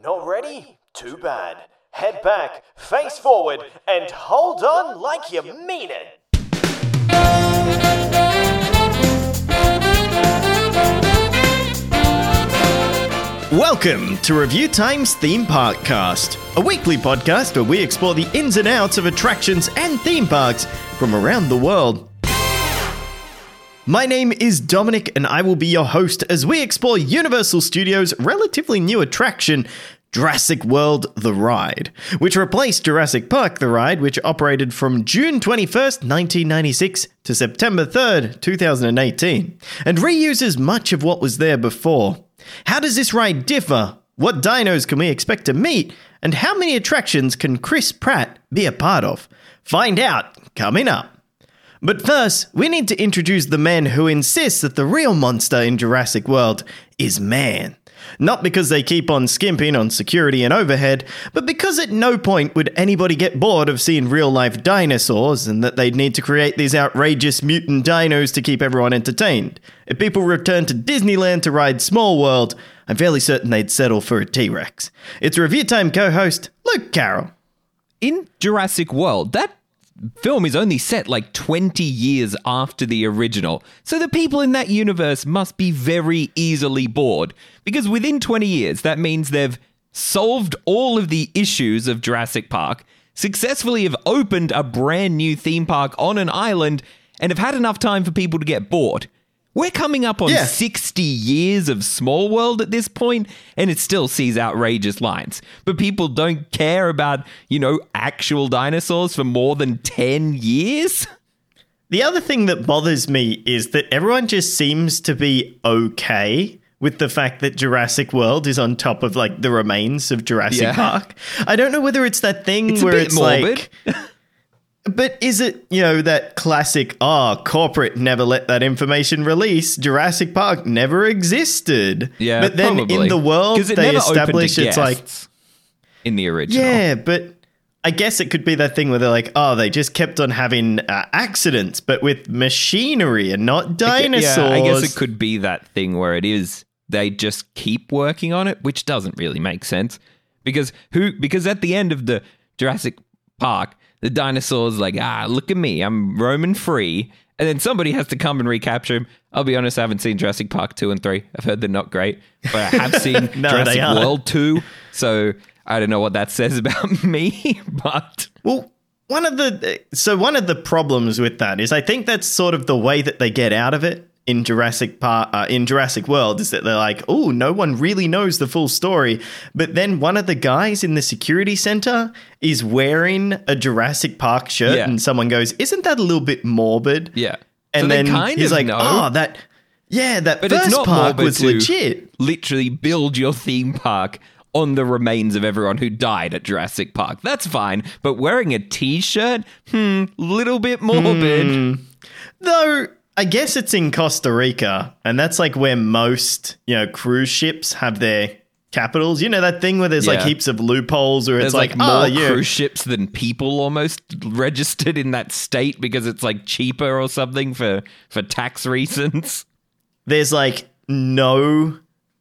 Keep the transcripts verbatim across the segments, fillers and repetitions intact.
Not ready? Too bad. Head back, face forward, and hold on like you mean it. Welcome to Review Time's Theme Park Cast, a weekly podcast where we explore the ins and outs of attractions and theme parks from around the world. My name is Dominic, and I will be your host as we explore Universal Studios' relatively new attraction, Jurassic World The Ride, which replaced Jurassic Park The Ride, which operated from June twenty-first, nineteen ninety-six to September third, two thousand eighteen, and reuses much of what was there before. How does this ride differ? What dinos can we expect to meet? And how many attractions can Chris Pratt be a part of? Find out coming up. But first, we need to introduce the man who insists that the real monster in Jurassic World is man. Not because they keep on skimping on security and overhead, but because at no point would anybody get bored of seeing real-life dinosaurs and that they'd need to create these outrageous mutant dinos to keep everyone entertained. If people returned to Disneyland to ride Small World, I'm fairly certain they'd settle for a T-Rex. It's Review Time co-host Luke Carroll. In Jurassic World, that film is only set like twenty years after the original, so the people in that universe must be very easily bored, because within twenty years, that means they've solved all of the issues of Jurassic Park, successfully have opened a brand new theme park on an island, and have had enough time for people to get bored. We're coming up on yeah. sixty years of Small World at this point, and it still sees outrageous lines. But people don't care about, you know, actual dinosaurs for more than ten years? The other thing that bothers me is that everyone just seems to be okay with the fact that Jurassic World is on top of, like, the remains of Jurassic yeah. Park. I don't know whether it's that thing it's where a bit it's morbid. like... But is it, you know, that classic, oh, corporate never let that information release, Jurassic Park never existed. Yeah, But then probably. in the world, it they never establish it's like... in the original. Yeah, but I guess it could be that thing where they're like, oh, they just kept on having uh, accidents, but with machinery and not dinosaurs. Yeah, I guess it could be that thing where it is, they just keep working on it, which doesn't really make sense. Because who? Because at the end of the Jurassic Park, the dinosaur's like, ah, look at me, I'm roaming free. And then somebody has to come and recapture him. I'll be honest, I haven't seen Jurassic Park two and three. I've heard they're not great. But I have seen no, Jurassic World two. So I don't know what that says about me. But well, one of the so one of the problems with that is I think that's sort of the way that they get out of it in Jurassic Park, uh, in Jurassic World, is that they're like, oh, no one really knows the full story. But then one of the guys in the security center is wearing a Jurassic Park shirt, yeah. and someone goes, isn't that a little bit morbid? Yeah. And so then kind he's of like, know. oh, that, yeah, that but first it's not park morbid was to legit. Literally build your theme park on the remains of everyone who died at Jurassic Park. That's fine. But wearing a T-shirt, hmm, little bit morbid. Mm. Though... I guess it's in Costa Rica, and that's like where most, you know, cruise ships have their capitals. You know, that thing where there's yeah. like heaps of loopholes where there's it's like, like more oh, yeah. cruise ships than people almost registered in that state because it's like cheaper or something for, for tax reasons. There's like no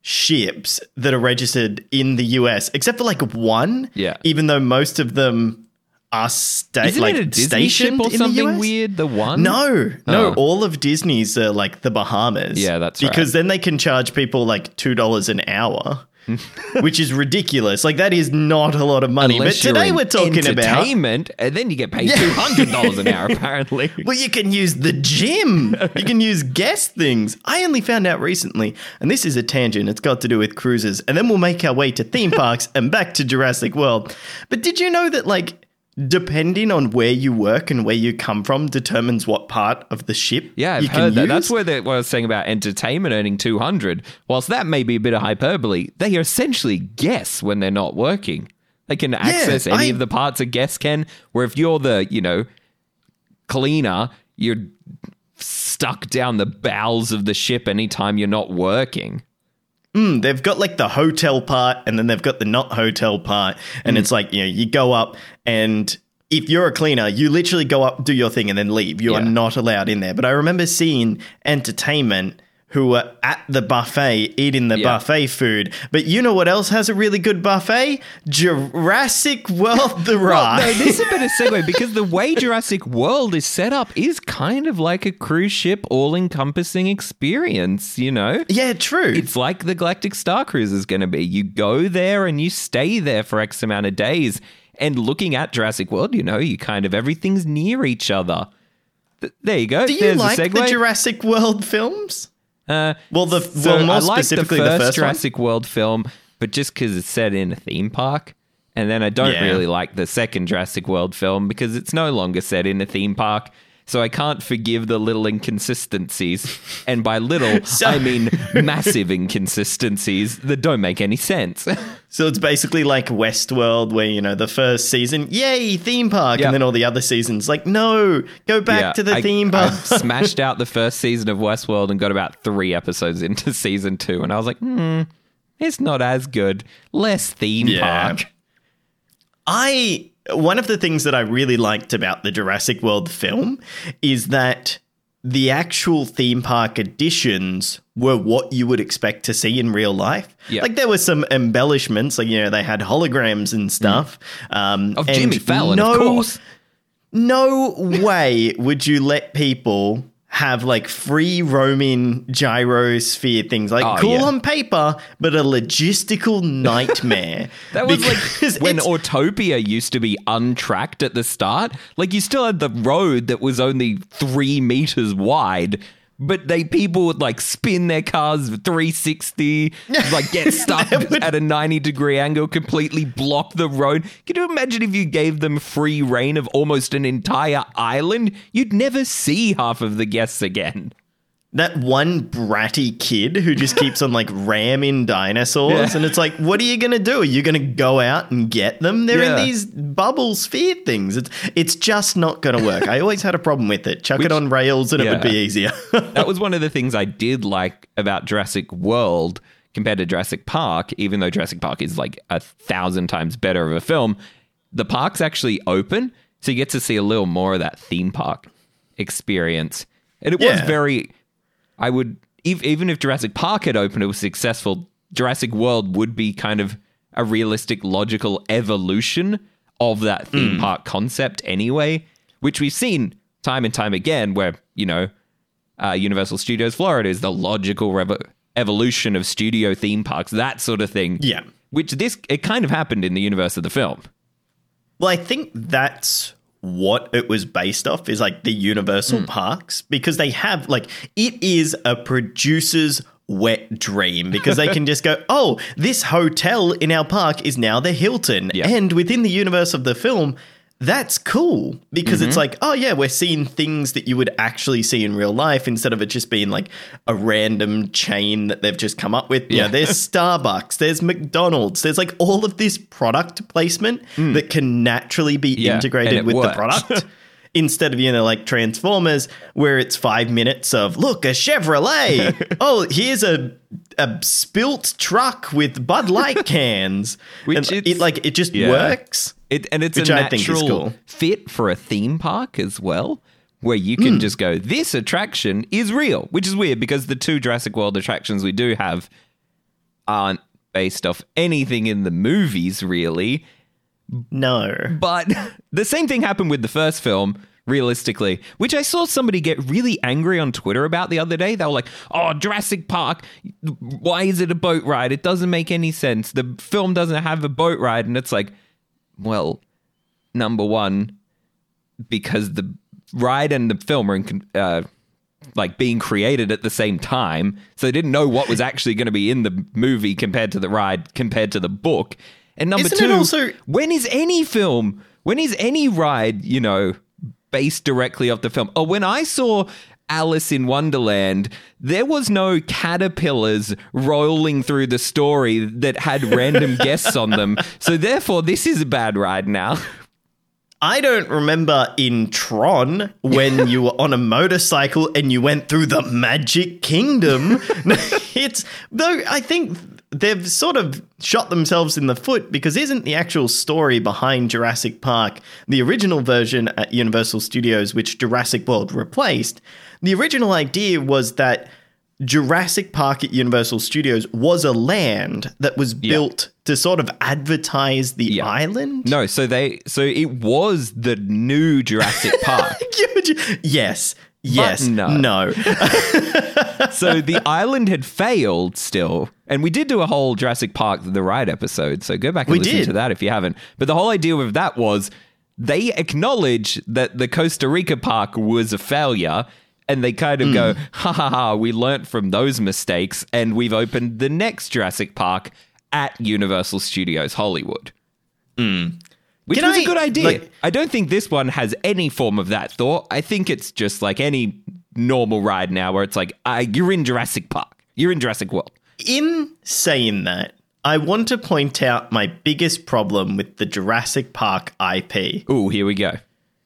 ships that are registered in the U S except for like one. Yeah. Even though most of them are sta- Isn't like it a Disney stationed ship or in something the U S? weird? The one? No, no. Oh. All of Disney's are like the Bahamas. Yeah, that's because right. then they can charge people like two dollars an hour, which is ridiculous. Like that is not a lot of money. Unless but today you're we're talking about entertainment, and then you get paid two hundred dollars an hour. Apparently, well, you can use the gym. You can use guest things. I only found out recently, and this is a tangent. It's got to do with cruises, and then we'll make our way to theme parks and back to Jurassic World. But did you know that like? Depending on where you work and where you come from determines what part of the ship yeah, I've you heard can that. use. That's where they, what I was saying about entertainment earning two hundred. Whilst that may be a bit of hyperbole, they essentially guess when they're not working. They can access yeah, any I, of the parts a guest can, where if you're the, you know, cleaner, you're stuck down the bowels of the ship anytime you're not working. Mm, they've got like the hotel part and then they've got the not hotel part. And mm. it's like, you know, you go up and if you're a cleaner, you literally go up, do your thing and then leave. You yeah. are not allowed in there. But I remember seeing entertainment who are at the buffet eating the Yeah. buffet food. But you know what else has a really good buffet? Jurassic World the Ride. Well, no, this is a bit of segue because the way Jurassic World is set up is kind of like a cruise ship all-encompassing experience, you know? Yeah, true. It's like the Galactic Star Cruise is going to be. You go there and you stay there for X amount of days. And looking at Jurassic World, you know, you kind of, everything's near each other. Th- there you go. Do you There's like a segue. the Jurassic World films? Uh, Well, the so well, more I like specifically the the first, first one? Jurassic World film, but just because it's set in a theme park. And then I don't Yeah. really like the second Jurassic World film because it's no longer set in a theme park. So I can't forgive the little inconsistencies. And by little, So- I mean massive inconsistencies that don't make any sense. So it's basically like Westworld, where, you know, the first season, yay, theme park. Yep. And then all the other seasons, like, no, go back Yeah, to the I- theme park. I smashed out the first season of Westworld and got about three episodes into season two. And I was like, hmm, it's not as good. Less theme Yeah. park. I one of the things that I really liked about the Jurassic World film is that the actual theme park additions were what you would expect to see in real life. Yeah. Like there were some embellishments, like, you know, they had holograms and stuff. Um, Of and Jimmy Fallon, no, of course. No way would you let people have like free roaming gyrosphere things, like Oh, cool yeah. on paper, but a logistical nightmare. That was Because like when it's- Autopia used to be untracked at the start. Like you still had the road that was only three meters wide, but they people would like spin their cars three sixty, like get stuck at a ninety degree angle, completely block the road. Can you imagine if you gave them free reign of almost an entire island? You'd never see half of the guests again. that one bratty kid who just keeps on like ramming dinosaurs, Yeah. and it's like, what are you gonna do? Are you gonna go out and get them? They're Yeah. in these bubble sphere things. It's it's just not gonna work. I always had a problem with it. Chuck Which- it on rails and it would yeah. be easier. That was one of the things I did like about Jurassic World compared to Jurassic Park, even though Jurassic Park is like a thousand times better of a film. The park's actually open, so you get to see a little more of that theme park experience. And it was Yeah. very, I would, ev- even if Jurassic Park had opened, it was successful, Jurassic World would be kind of a realistic, logical evolution of that theme park concept anyway, which we've seen time and time again where, you know, uh, Universal Studios Florida is the logical revo- evolution of studio theme parks, that sort of thing. Yeah. Which this, it kind of happened in the universe of the film. Well, I think that's what it was based off, is like the Universal parks, because they have like, it is a producer's wet dream, because they can just go, oh, this hotel in our park is now the Hilton. Yeah. And within the universe of the film, that's cool, because it's like, oh yeah, we're seeing things that you would actually see in real life, instead of it just being like a random chain that they've just come up with. Yeah, Yeah. there's Starbucks, there's McDonald's, there's like all of this product placement that can naturally be Yeah, and integrated it with works. the product. Instead of, you know, like Transformers, where it's five minutes of, look, a Chevrolet. Oh, here's a a spilt truck with Bud Light cans. Which and it's- it like it just yeah. works. It, and it's Which a I think is natural cool. fit for a theme park as well, where you can Hmm. just go, this attraction is real, which is weird because the two Jurassic World attractions we do have aren't based off anything in the movies, really. No. But the same thing happened with the first film, realistically, which I saw somebody get really angry on Twitter about the other day. They were like, oh, Jurassic Park, why is it a boat ride? It doesn't make any sense. The film doesn't have a boat ride. And it's like, well, number one, because the ride and the film are in, uh, like being created at the same time. So they didn't know what was actually going to be in the movie compared to the ride, compared to the book. And number Isn't two, it also- when is any film, when is any ride, you know, based directly off the film? Oh, when I saw Alice in Wonderland, there was no caterpillars rolling through the story that had random guests on them. So therefore, this is a bad ride now. I don't remember in Tron when you were on a motorcycle and you went through the Magic Kingdom. It's, though I think they've sort of shot themselves in the foot, because isn't the actual story behind Jurassic Park, the original version at Universal Studios, which Jurassic World replaced, the original idea was that Jurassic Park at Universal Studios was a land that was built to sort of advertise the Yeah. island. No, so they so it was the new Jurassic Park. yes. Yes. no. No. So the island had failed still. And we did do a whole Jurassic Park the Ride episode, so go back and We listen did. to that if you haven't. But the whole idea with that was they acknowledge that the Costa Rica park was a failure, and they kind of Mm. go, ha ha ha, we learnt from those mistakes, and we've opened the next Jurassic Park at Universal Studios Hollywood. Mm. Which Can was a I, good idea. like- I don't think this one has any form of that thought. I think it's just like any normal ride now where it's like, uh, you're in Jurassic Park. You're in Jurassic World. In saying that, I want to point out my biggest problem with the Jurassic Park I P. Ooh, here we go.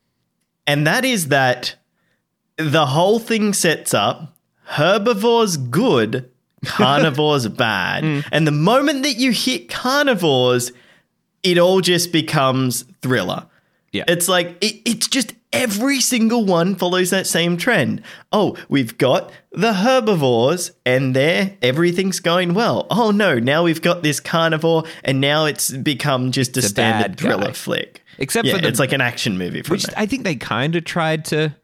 And that is that the whole thing sets up herbivores good, carnivores bad. And the moment that you hit carnivores, it all just becomes Thriller. Yeah. It's like, it, it's just every single one follows that same trend. Oh, we've got the herbivores and there everything's going well. Oh no, now we've got this carnivore and now it's become just a, It's a standard bad thriller guy. flick. Except yeah, for the- it's like an action movie from Which there. I think they kind of tried to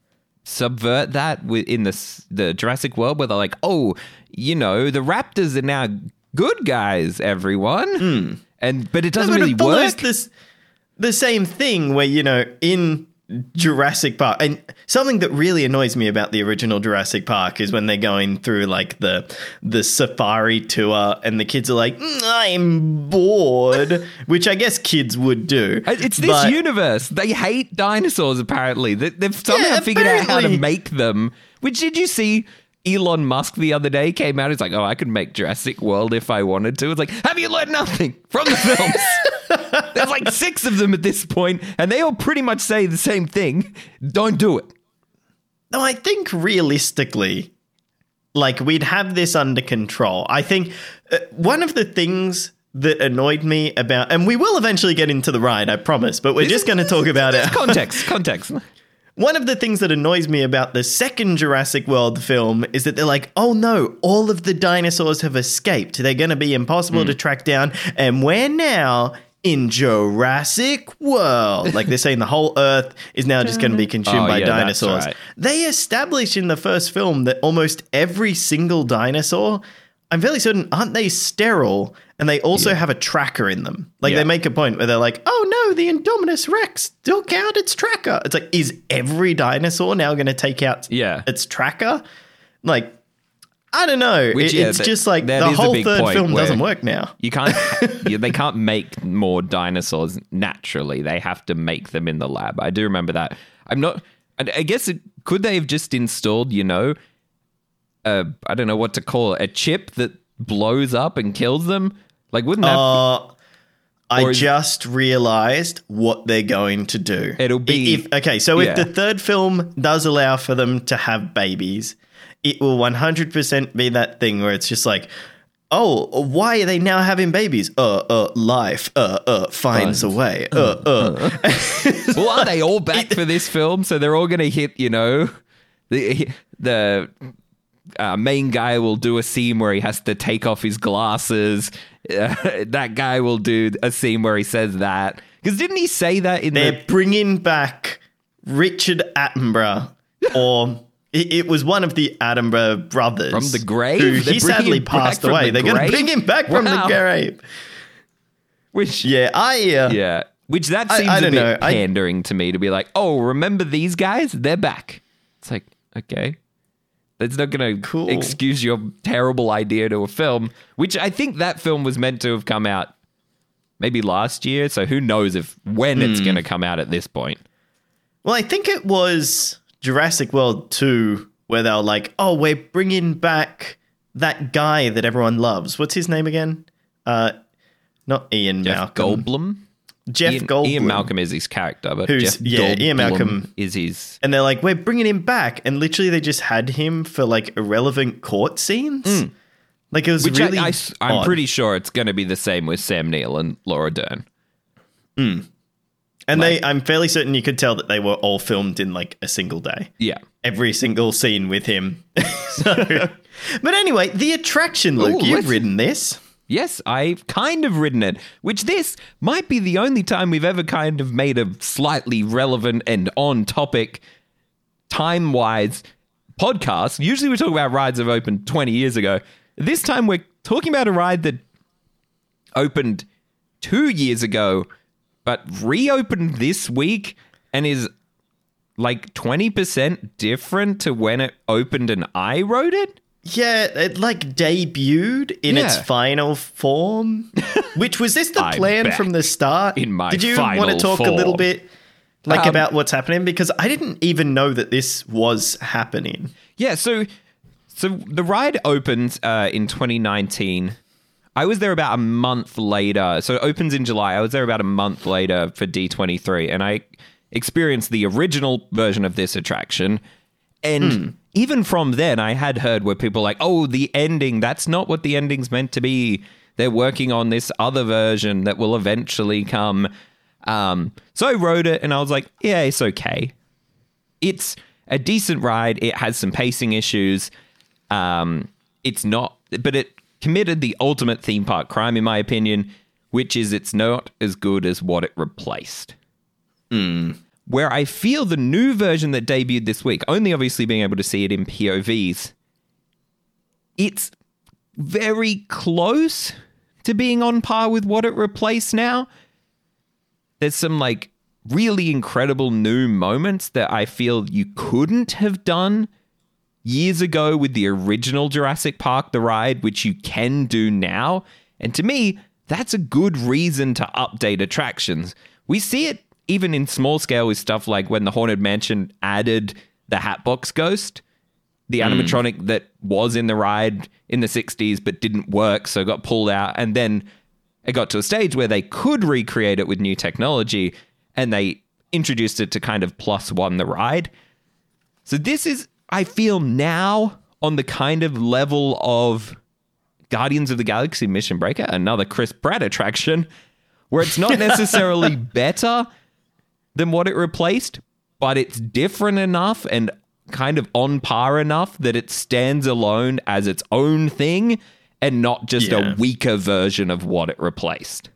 subvert that wi- in the, s- the Jurassic World, where they're like, oh, you know, the raptors are now good guys, everyone. And But it doesn't No, but really it follows work. This, the same thing where, you know, in Jurassic Park, and something that really annoys me about the original Jurassic Park is when they're going through like the the safari tour and the kids are like, "Mm, I'm bored," which I guess kids would do. Uh, It's this But- universe. They hate dinosaurs, apparently. They- They've somehow Yeah, figured out how to apparently. make them. Which, did you see Elon Musk the other day came out? He's like, oh, I could make Jurassic World if I wanted to. It's like, have you learned nothing from the films? There's like six of them at this point, and they all pretty much say the same thing. Don't do it. No, I think realistically, like, we'd have this under control. I think uh, one of the things that annoyed me about, and we will eventually get into the ride, I promise, but we're just going to talk about it. Context, context. One of the things that annoys me about the second Jurassic World film is that they're like, oh no, all of the dinosaurs have escaped. They're going to be impossible to track down, and we're now in Jurassic World. Like, they're saying the whole Earth is now just going to be consumed Oh, by yeah, that's dinosaurs. right. They established in the first film that almost every single dinosaur, I'm fairly certain, aren't they sterile? And they also have a tracker in them. Like, Yeah. they make a point where they're like, oh no, the Indominus Rex took out its tracker. It's like, is every dinosaur now going to take out Yeah. its tracker? Like, I don't know. Which, It- yeah, it's that- just like that the is a whole big third point film where- doesn't work now. You can't. yeah, they can't make more dinosaurs naturally. They have to make them in the lab. I do remember that. I'm not. I I guess it, could they have just installed, you know, a, I don't know what to call it, a chip that blows up and kills them? Like, wouldn't that? Uh, I Or is- just realized what they're going to do. It'll be- If, okay, so yeah. if the third film does allow for them to have babies, it will one hundred percent be that thing where it's just like, oh, why are they now having babies? Uh, uh, life, uh, uh, finds a way. Uh, uh. well, are they all back for this film? So they're all going to hit, you know, the the uh, main guy will do a scene where he has to take off his glasses. Uh, that guy will do a scene where he says that. Because didn't he say that in They're the... bringing back Richard Attenborough, or it, it was one of the Attenborough brothers. From the grave? Who They're he bringing sadly him back passed from away. the They're going to grave? bring him back from Wow. the grave. Which, Yeah, I... Uh, yeah. Which that I- seems I a don't bit know. I- pandering to me to be like, oh, remember these guys? They're back. It's like, okay. That's not going to Cool. excuse your terrible idea to a film, which I think that film was meant to have come out maybe last year. So who knows if when Hmm. it's going to come out at this point. Well, I think it was Jurassic World two where they were like, oh, we're bringing back that guy that everyone loves. What's his name again? Uh, not Ian Jeff Malcolm. Goldblum? Jeff Ian, Goldblum. Ian Malcolm is his character, but Who's- Jeff yeah, Goldblum Ian Malcolm. is his... And they're like, we're bringing him back. And literally they just had him for like irrelevant court scenes. Like it was Hmm. Which really I, I, I'm odd. pretty sure it's going to be the same with Sam Neill and Laura Dern. And Like- they, I'm fairly certain you could tell that they were all filmed in like a single day. Yeah. Every single scene with him. So, but anyway, the attraction, Luke, Ooh, you've let's- ridden this. Yes, I've kind of ridden it, which this might be the only time we've ever kind of made a slightly relevant and on topic, time wise podcast. Usually we talk about rides that opened twenty years ago. This time we're talking about a ride that opened two years ago, but reopened this week and is like twenty percent different to when it opened and I rode it. Yeah, it like debuted in its Yeah. final form. Which was this the I'm plan back from the start? in my Did you want to final talk a little form. bit like Um, about what's happening? Because I didn't even know that this was happening. Yeah, so so the ride opens uh, in twenty nineteen. I was there about a month later. So it opens in July. I was there about a month later for D twenty-three, and I experienced the original version of this attraction. And Hmm. even from then, I had heard where people were like, oh, the ending, that's not what the ending's meant to be. They're working on this other version that will eventually come. Um, so I rode it, and I was like, yeah, it's okay. It's a decent ride. It has some pacing issues. Um, it's not, but it committed the ultimate theme park crime, in my opinion, which is it's not as good as what it replaced. Where I feel the new version that debuted this week, only obviously being able to see it in P O Vs, it's very close to being on par with what it replaced now. There's some like really incredible new moments that I feel you couldn't have done years ago with the original Jurassic Park, the ride, which you can do now. And to me, that's a good reason to update attractions. We see it even in small scale with stuff like when the Haunted Mansion added the Hatbox Ghost, the animatronic that was in the ride in the sixties but didn't work, so got pulled out. And then it got to a stage where they could recreate it with new technology, and they introduced it to kind of plus one the ride. So this is, I feel now, on the kind of level of Guardians of the Galaxy Mission Breaker, another Chris Pratt attraction, where it's not necessarily better than what it replaced, but it's different enough and kind of on par enough that it stands alone as its own thing and not just Yeah. a weaker version of what it replaced.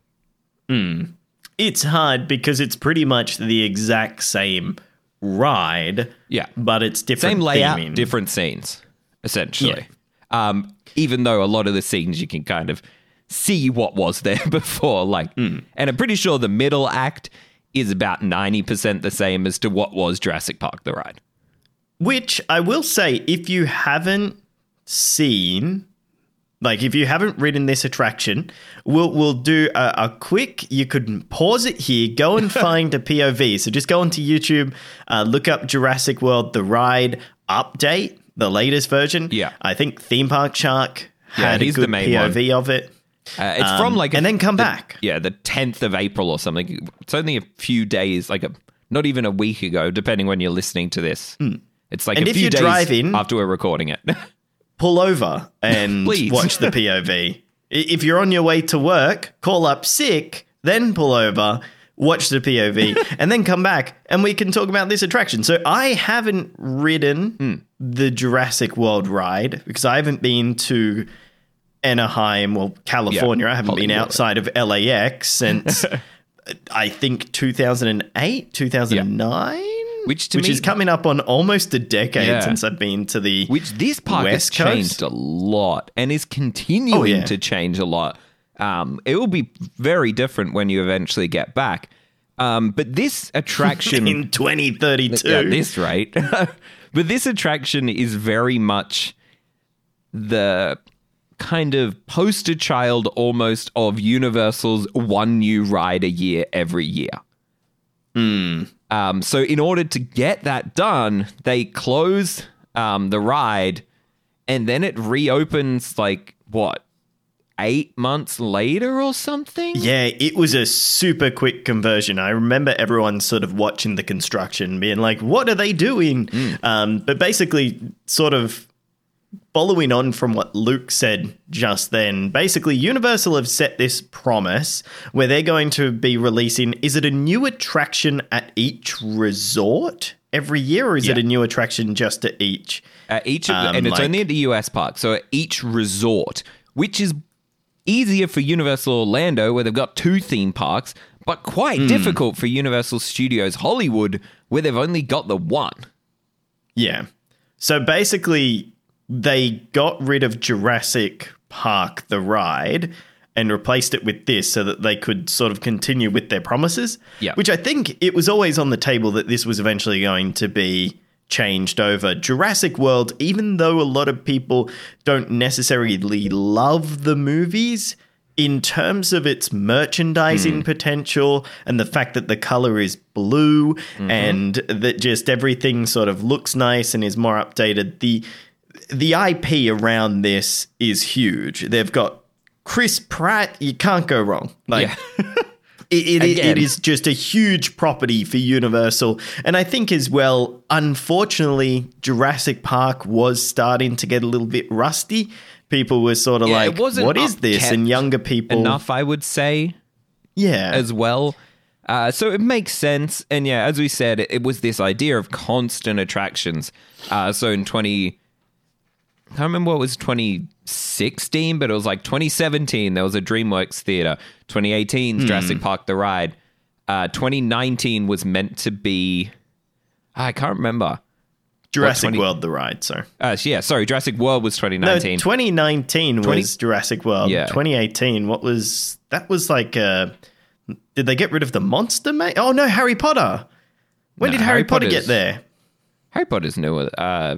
It's hard because it's pretty much the exact same ride. Yeah. But it's different Same layout, theming. different scenes, essentially. Um, even though a lot of the scenes you can kind of see what was there before. Like, and I'm pretty sure the middle act is about ninety percent the same as to what was Jurassic Park, the ride. Which I will say, if you haven't seen, like if you haven't ridden this attraction, we'll we'll do a, a quick. You could pause it here, go and find a P O V. So just go onto YouTube, uh, look up Jurassic World the Ride update, the latest version. Yeah. I think Theme Park Shark Yeah, had a he's the good main P O V of it. Uh, it's Um, from like... a- and then come the- back. Yeah, the tenth of April or something. It's only a few days, like a not even a week ago, depending when you're listening to this. It's like And a if few you're days driving- after we're recording it. Pull over and Please. watch the P O V. I- If you're on your way to work, call up sick, then pull over, watch the P O V, and then come back and we can talk about this attraction. So I haven't ridden the Jurassic World ride because I haven't been to Anaheim, well, California. Yeah, I haven't been Hollywood. outside of L A X since I think two thousand eight, two thousand nine. Which to which me- is coming up on almost a decade Yeah. since I've been to the Which this park West has changed Coast? a lot and is continuing Oh, yeah. to change a lot. Um, it will be very different when you eventually get back. Um, but this attraction... in twenty thirty-two. at this rate. But this attraction is very much the kind of poster child almost of Universal's one new ride a year every year. Um, so in order to get that done, they close um, the ride and then it reopens like, what, eight months later or something? Yeah, it was a super quick conversion. I remember everyone sort of watching the construction, being like, what are they doing? Um, but basically, sort of following on from what Luke said just then, basically Universal have set this promise where they're going to be releasing, is it a new attraction at each resort every year, or is Yeah. it a new attraction just at each? At each, of, Um, and it's like- only at the U S park. So at each resort, which is easier for Universal Orlando, where they've got two theme parks, but quite Hmm. difficult for Universal Studios Hollywood, where they've only got the one. Yeah. So basically, they got rid of Jurassic Park, the ride, and replaced it with this so that they could sort of continue with their promises. Yeah. Which I think it was always on the table that this was eventually going to be changed over. Jurassic World, even though a lot of people don't necessarily love the movies, in terms of its merchandising potential and the fact that the color is blue and that just everything sort of looks nice and is more updated, the the I P around this is huge. They've got Chris Pratt, you can't go wrong. Like Yeah. It, it, Again. it is just a huge property for Universal. And I think as well, unfortunately, Jurassic Park was starting to get a little bit rusty. People were sort of Yeah, like, it wasn't what is this? upkept And younger people. Enough, I would say, Yeah. as well. Uh, so it makes sense. And yeah, as we said, it, it was this idea of constant attractions. Uh, so in twenty, I can't remember what was twenty sixteen, but it was like twenty seventeen, there was a DreamWorks theater. twenty eighteen, Hmm. Jurassic Park The Ride. Uh, twenty nineteen was meant to be, I can't remember. Jurassic twenty World, the ride, so. Uh, yeah, sorry, Jurassic World was twenty No, nineteen. twenty nineteen was Jurassic World. Yeah. twenty eighteen, what was... That was like... Uh, did they get rid of the monster, mate? Oh, no, Harry Potter. When No, did Harry, Harry Potter Potter's- get there? Harry Potter's newer. Uh,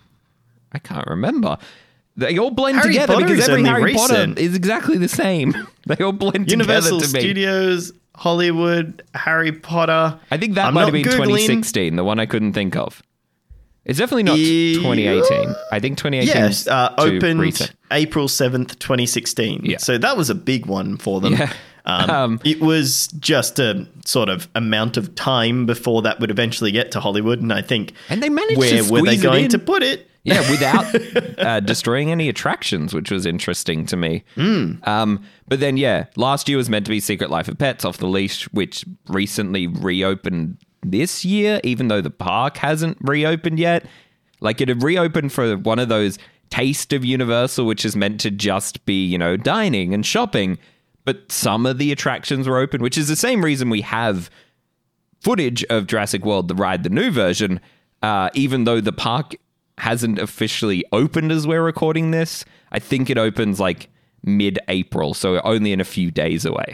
I can't remember. They all blend Harry together Potter because is every only Harry recent. Potter is exactly the same. They all blend Universal together to me. Studios, Hollywood, Harry Potter. I think that I'm might not have been Googling. twenty sixteen, the one I couldn't think of. It's definitely not Yeah. twenty eighteen. I think twenty eighteen Yes, uh, too opened recent. April seventh, twenty sixteen. Yeah. So that was a big one for them. Yeah. Um, Um, it was just a sort of amount of time before that would eventually get to Hollywood. And I think And they managed to where were they squeeze it going in. to put it? Yeah, without uh, destroying any attractions, which was interesting to me. Mm. Um, but then, yeah, last year was meant to be Secret Life of Pets Off the Leash, which recently reopened this year, even though the park hasn't reopened yet. Like, it had reopened for one of those Taste of Universal, which is meant to just be, you know, dining and shopping. But some of the attractions were open, which is the same reason we have footage of Jurassic World, the ride, the new version, uh, even though the park hasn't officially opened as we're recording this. I think it opens like mid-April, so only in a few days away.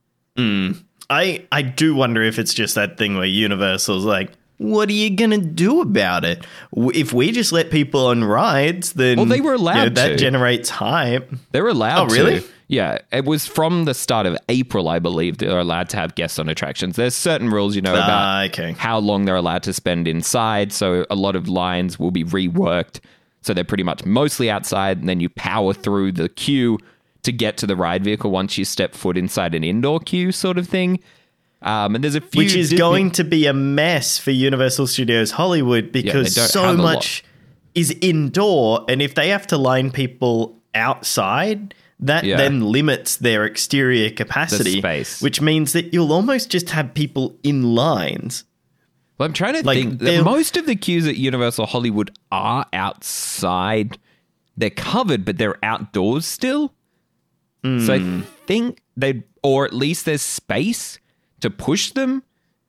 I, I do wonder if it's just that thing where Universal's like, what are you going to do about it? W- If we just let people on rides, then Well, they were you know, allowed that to. generates hype. They're allowed Oh, really? to. Yeah, it was from the start of April, I believe, they're allowed to have guests on attractions. There's certain rules, you know, about Ah, okay. how long they're allowed to spend inside, so a lot of lines will be reworked. So they're pretty much mostly outside, and then you power through the queue to get to the ride vehicle once you step foot inside an indoor queue sort of thing. Um, and there's a few... Which is Disney- going to be a mess for Universal Studios Hollywood because don't so have a lot. much is indoor. And if they have to line people outside, that Yeah. then limits their exterior capacity. space. Which means that you'll almost just have people in lines. Well, I'm trying to Like, think. they're- That most of the queues at Universal Hollywood are outside. They're covered, but they're outdoors still. So I think they, or at least there's space to push them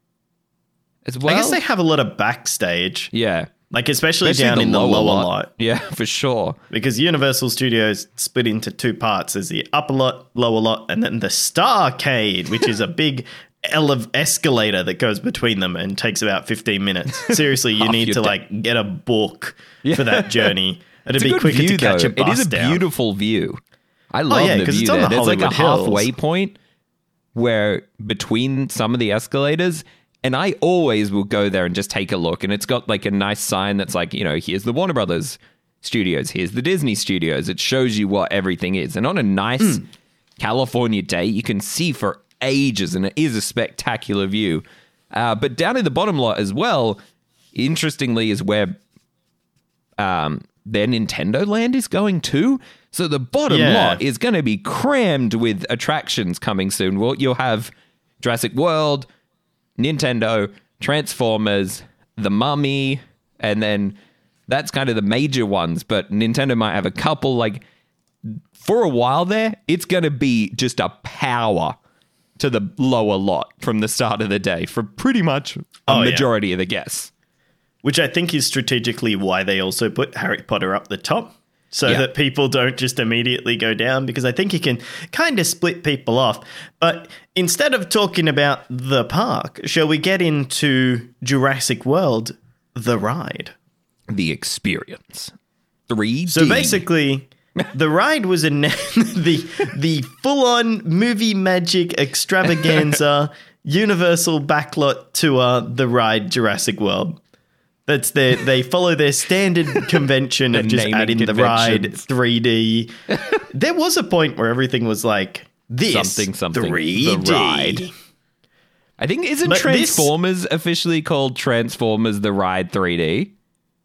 as well. I guess they have a lot of backstage, yeah, like especially, Especially down in the lower lot. Yeah, for sure. Because Universal Studios split into two parts. There's the upper lot, lower lot, and then the Starcade, which is a big ele- escalator that goes between them and takes about fifteen minutes. Seriously, you Half need your to day. like get a book Yeah. for that journey. It'd It's a be good quicker view, to catch though. a bus It is a down. beautiful view. I love yeah, the 'cause view it's on there. the There's like a Hollywood halfway Hills. point where between some of the escalators, and I always will go there and just take a look. And it's got like a nice sign that's like, you know, here's the Warner Brothers Studios, here's the Disney Studios. It shows you what everything is. And on a nice Hmm. California day, you can see for ages, and it is a spectacular view. Uh, but down in the bottom lot as well, interestingly, is where um, their Nintendo Land is going too. So the bottom Yeah. lot is going to be crammed with attractions coming soon. Well, you'll have Jurassic World, Nintendo, Transformers, The Mummy, and then that's kind of the major ones. But Nintendo might have a couple. Like, for a while there, it's going to be just a power to the lower lot from the start of the day for pretty much a Oh, yeah. majority of the guests. Which I think is strategically why they also put Harry Potter up the top. So Yeah. that people don't just immediately go down, because I think you can kind of split people off. But instead of talking about the park, shall we get into Jurassic World, the ride? The experience. three D. So basically, the ride was in the the full-on movie magic extravaganza Universal backlot tour, the ride Jurassic World. That's their, they follow their standard convention of The just naming adding the ride conventions. three D. There was a point where everything was like this Something, something, three D. the ride. I think, isn't But this- Transformers officially called Transformers the Ride three D?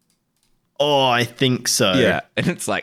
Oh, I think so. Yeah. And it's like,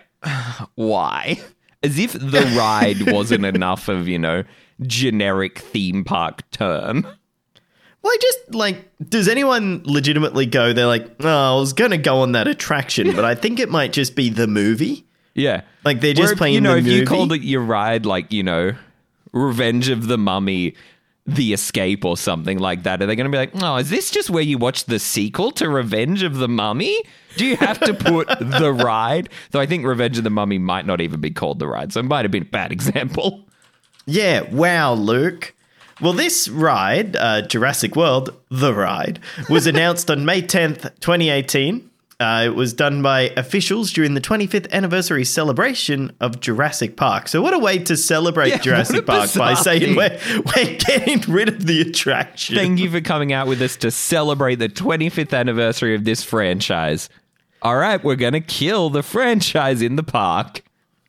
why? As if the ride wasn't enough of, you know, generic theme park term. Well, I just, like, does anyone legitimately go, they're like, oh, I was going to go on that attraction, but I think it might just be the movie. Yeah. Like, they're just Where, playing you know, the if movie. you called it your ride, like, you know, Revenge of the Mummy, The Escape or something like that, are they going to be like, oh, is this just where you watch the sequel to Revenge of the Mummy? Do you have to put the ride? Though I think Revenge of the Mummy might not even be called the ride, so it might have been a bad example. Yeah, wow, Luke. Well, this ride, uh, Jurassic World, the ride, was announced on May tenth, twenty eighteen. Uh, it was done by officials during the twenty-fifth anniversary celebration of Jurassic Park. So what a way to celebrate Yeah, Jurassic what a Park by bizarre saying thing. we're, we're getting rid of the attraction. Thank you for coming out with us to celebrate the twenty-fifth anniversary of this franchise. All right, we're going to kill the franchise in the park.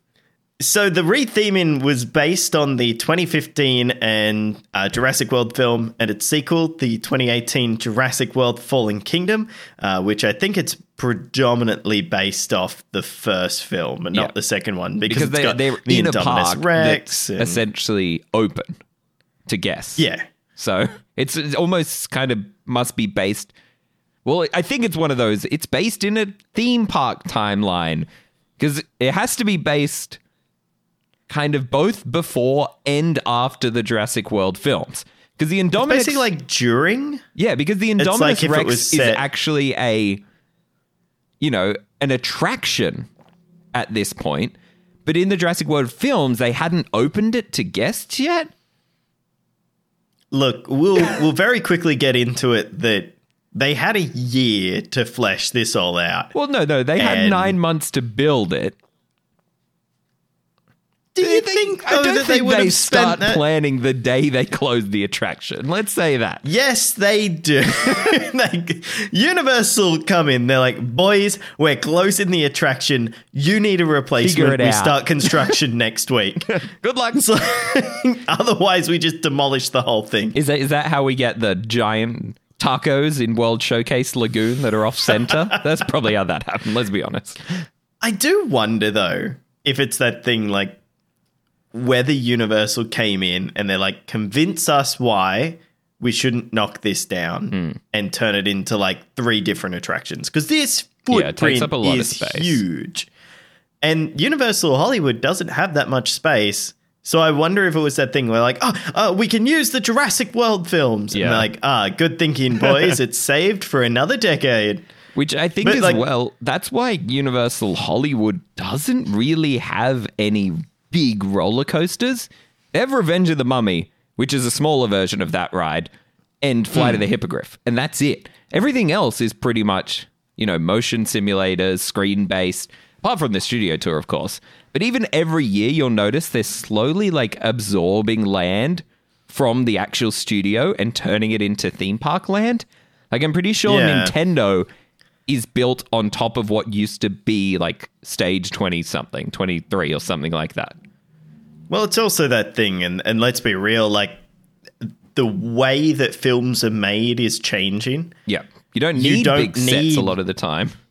So the retheming was based on the twenty fifteen and uh, Jurassic World film and its sequel, the twenty eighteen Jurassic World Fallen Kingdom, uh, which I think it's predominantly based off the first film and Yeah. not the second one, because, Because it's they, got they're the in a Indominus park Rex. that's and- essentially open to guests. yeah. So it's, it's almost kind of must be based. Well, I think it's one of those. It's based in a theme park timeline because it has to be based kind of both before and after the Jurassic World films. Because the Indominus, Basically like during. yeah, because the Indominus like if it Rex was is set- actually a, you know, an attraction at this point. But in the Jurassic World films, they hadn't opened it to guests yet. Look, we'll we'll very quickly get into it that they had a year to flesh this all out. Well, no, no, they had And- nine months to build it. Do you think, I though, don't that they think would they have start spent that? planning the day they closed the attraction. Let's say that. Yes, they do. Like, Universal come in. They're like, boys, we're closing the attraction. You need a Figure replacement. it We out." start construction next week. Good luck. So, otherwise, we just demolish the whole thing. Is that is that how we get the giant tacos in World Showcase Lagoon that are off center? That's probably how that happened. Let's be honest. I do wonder, though, if it's that thing like whether Universal came in and they're like, convince us why we shouldn't knock this down Hmm. and turn it into like three different attractions. Because this Yeah, it takes footprint up a lot of is space. huge. And Universal Hollywood doesn't have that much space. So I wonder if it was that thing where like, oh, uh, we can use the Jurassic World films. Yeah. And they're like, ah, good thinking, boys. It's saved for another decade. Which I think But, as like- well, that's why Universal Hollywood doesn't really have any big roller coasters. They have Revenge of the Mummy, which is a smaller version of that ride, and Flight of the Hippogriff, and that's it. Everything else is pretty much, you know, motion simulators, screen-based, apart from the studio tour, of course. But even every year, you'll notice they're slowly, like, absorbing land from the actual studio and turning it into theme park land. Like, I'm pretty sure Yeah. Nintendo is built on top of what used to be like stage twenty something, twenty-three or something like that. Well, it's also that thing, and, and let's be real, like, the way that films are made is changing. Yeah. You don't You need don't big sets a need- lot of the time.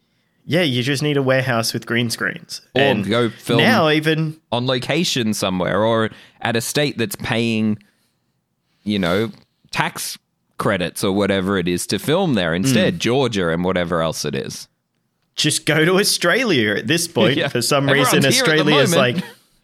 yeah, you just need a warehouse with green screens. Or and go film now even on location somewhere or at a state that's paying, you know, tax credits or whatever it is to film there instead, mm. Georgia and whatever else it is. Just go to Australia at this point. Yeah. For some Everyone's reason, Australia is like...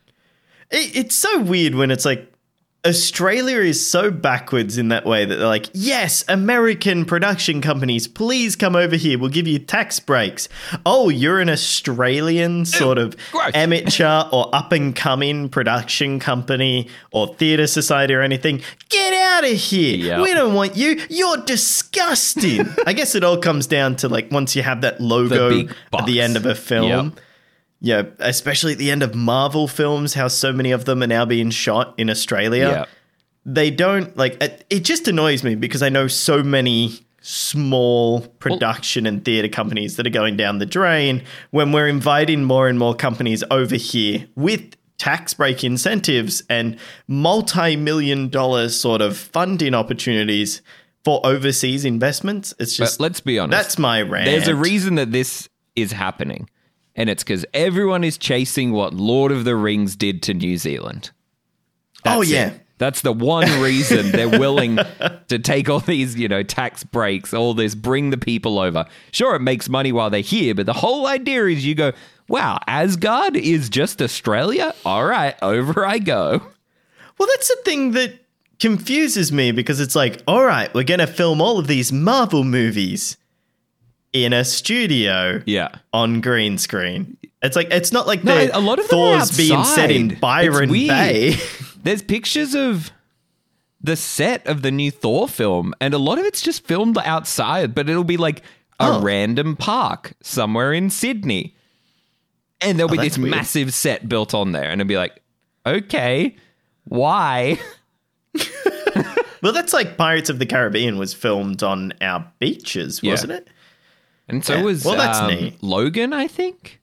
It, it's so weird when it's like, Australia is so backwards in that way that they're like, yes, American production companies, please come over here. We'll give you tax breaks. Oh, you're an Australian sort of Gross. amateur or up-and-coming production company or theatre society or anything. Get out of here. Yep. We don't want you. You're disgusting. I guess it all comes down to like once you have that logo the at the end of a film. Yep. Yeah, especially at the end of Marvel films, how so many of them are now being shot in Australia. Yep. They don't, like, it, it just annoys me because I know so many small production well, and theatre companies that are going down the drain when we're inviting more and more companies over here with tax break incentives and multi-million dollar sort of funding opportunities for overseas investments. It's just, but let's be honest. That's my rant. There's a reason that this is happening. And it's because everyone is chasing what Lord of the Rings did to New Zealand. That's oh, yeah. It. That's the one reason they're willing to take all these, you know, tax breaks, all this, bring the people over. Sure, it makes money while they're here, but the whole idea is you go, wow, Asgard is just Australia? All right, over I go. Well, that's the thing that confuses me because it's like, all right, we're going to film all of these Marvel movies in a studio, yeah, on green screen. It's like it's not like no, the a lot of Thor's being set in Byron Bay. There's pictures of the set of the new Thor film, and a lot of it's just filmed outside, but it'll be like a oh. random park somewhere in Sydney, and there'll be oh, this weird. massive set built on there, and it'll be like, okay, why? Well, that's like Pirates of the Caribbean was filmed on our beaches, wasn't yeah. it? And so yeah. was well, that's um, neat. Logan, I think.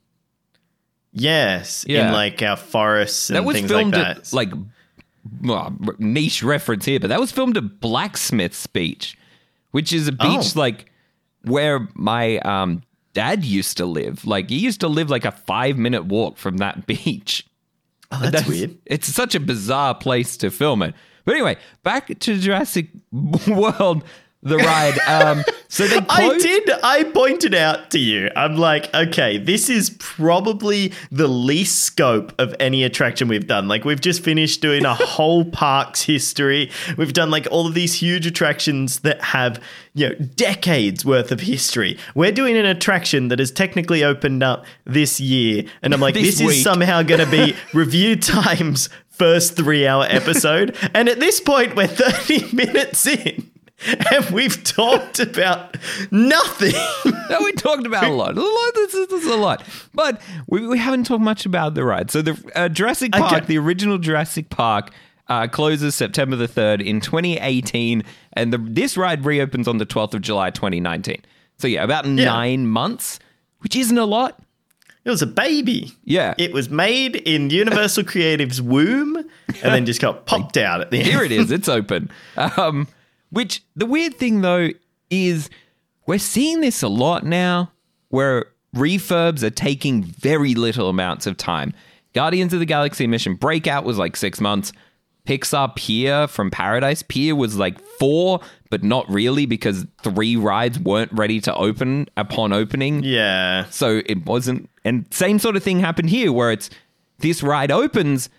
Yes, yeah. in like our forests and that was things filmed like that. At, like, well, niche reference here, but that was filmed at Blacksmith's Beach, which is a beach oh. like where my um, dad used to live. Like he used to live like a five minute walk from that beach. Oh, that's, that's weird. It's such a bizarre place to film it. But anyway, back to Jurassic World. The ride. Um, so they closed- I did. I pointed out to you. I'm like, okay, this is probably the least scope of any attraction we've done. Like, we've just finished doing a whole park's history. We've done like all of these huge attractions that have, you know, decades worth of history. We're doing an attraction that has technically opened up this year, and I'm like, this, this is somehow going to be Review Time's first three-hour episode. And at this point, we're thirty minutes in. And we've talked about nothing. No, we talked about a lot. A lot. This is, this is a lot. But we, we haven't talked much about the ride. So the uh, Jurassic Park, okay. the original Jurassic Park, uh, closes September the third in twenty eighteen. And the, this ride reopens on the twelfth of July, twenty nineteen. So yeah, about yeah. nine months, which isn't a lot. It was a baby. Yeah. It was made in Universal Creative's womb and then just got popped out at the end. Here it is. It's open. Um... Which, the weird thing, though, is we're seeing this a lot now where refurbs are taking very little amounts of time. Guardians of the Galaxy Mission Breakout was like six months. Pixar Pier from Paradise Pier was like four, but not really because three rides weren't ready to open upon opening. Yeah. So it wasn't. And same sort of thing happened here where it's this ride opens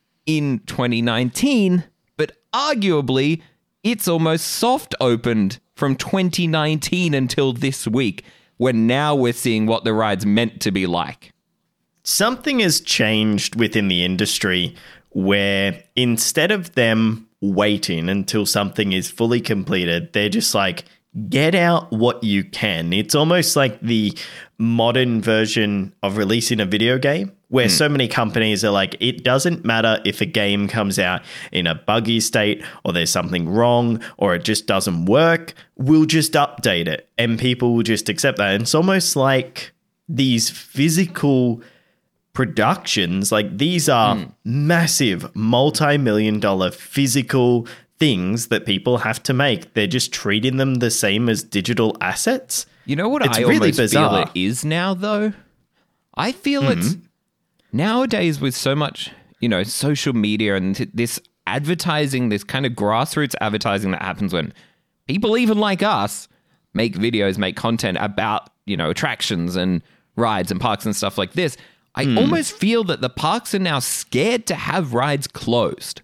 in twenty nineteen, but arguably it's almost soft opened from twenty nineteen until this week, when now we're seeing what the ride's meant to be like. Something has changed within the industry where instead of them waiting until something is fully completed, they're just like, get out what you can. It's almost like the modern version of releasing a video game where mm. so many companies are like, it doesn't matter if a game comes out in a buggy state or there's something wrong or it just doesn't work. We'll just update it and people will just accept that. And it's almost like these physical productions, like these are mm. massive multi-million dollar physical things that people have to make. They're just treating them the same as digital assets. You know what It's I really almost bizarre. feel it is now, though? I feel mm-hmm. it's nowadays with so much, you know, social media and t- this advertising, this kind of grassroots advertising that happens when people even like us make videos, make content about, you know, attractions and rides and parks and stuff like this. I mm. almost feel that the parks are now scared to have rides closed.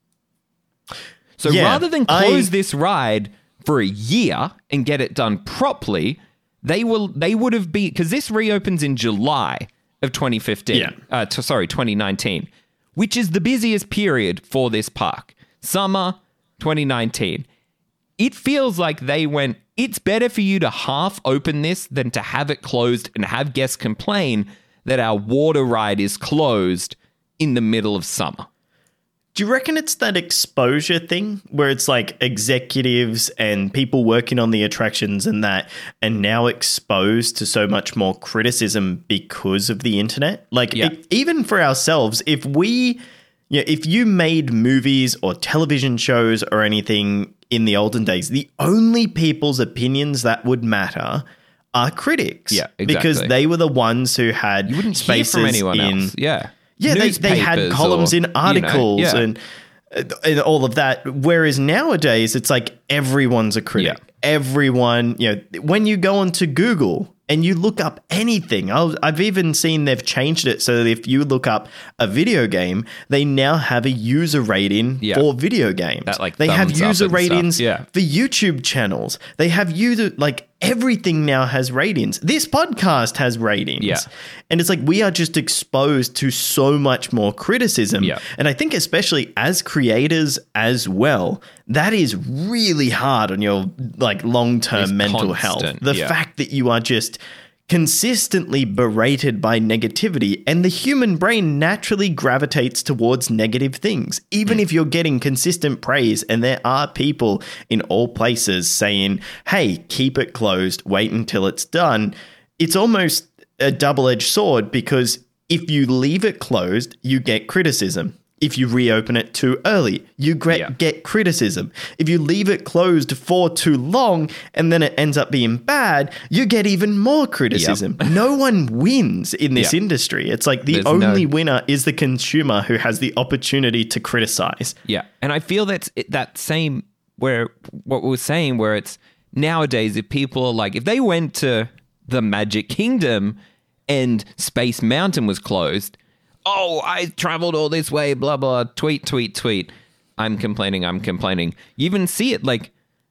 So yeah, rather than close I... this ride for a year and get it done properly, they will. They would have been, because this reopens in July of twenty fifteen. Yeah. Uh, t- sorry, twenty nineteen, which is the busiest period for this park. Summer twenty nineteen. It feels like they went, it's better for you to half open this than to have it closed and have guests complain that our water ride is closed in the middle of summer. Do you reckon it's that exposure thing where it's like executives and people working on the attractions and that are now exposed to so much more criticism because of the internet? Like yeah. it, even for ourselves, if we, you know, if you made movies or television shows or anything in the olden days, the only people's opinions that would matter are critics. Yeah, exactly. Because they were the ones who had you wouldn't spaces hear from anyone in, else. Yeah. Yeah, they, they had columns or, in articles you know, yeah. and, and all of that. Whereas nowadays, it's like everyone's a critic. Yeah. Everyone, you know, when you go onto Google and you look up anything, I'll, I've even seen they've changed it so that if you look up a video game, they now have a user rating yeah. for video games. That, like, they have thumbs up user and ratings stuff. Yeah. for YouTube channels. They have user, like everything now has ratings. This podcast has ratings. Yeah. And it's like we are just exposed to so much more criticism. Yeah. And I think especially as creators as well, that is really hard on your like long-term It's mental constant, health. The yeah. fact that you are just consistently berated by negativity, and the human brain naturally gravitates towards negative things. Even mm. if you're getting consistent praise, and there are people in all places saying, hey, keep it closed, wait until it's done, it's almost a double-edged sword, because if you leave it closed, you get criticism. If you reopen it too early, you get, yeah. get criticism. If you leave it closed for too long and then it ends up being bad, you get even more criticism. Yep. No one wins in this yep. industry. It's like the There's only no- winner is the consumer who has the opportunity to criticize. Yeah. And I feel that's it, that same where what we were saying, where it's nowadays, if people are like, if they went to the Magic Kingdom and Space Mountain was closed, oh, I traveled all this way, blah, blah, tweet, tweet, tweet. I'm complaining, I'm complaining. You even see it like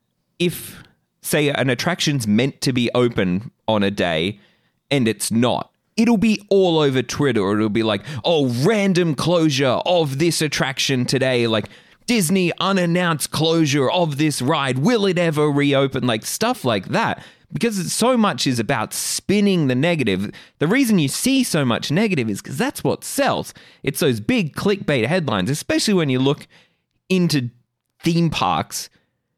if, say, an attraction's meant to be open on a day and it's not, it'll be all over Twitter, or it'll be like, oh, random closure of this attraction today, like Disney unannounced closure of this ride. Will it ever reopen? Like stuff like that. Because it's so much is about spinning the negative. The reason you see so much negative is because that's what sells. It's those big clickbait headlines, especially when you look into theme parks.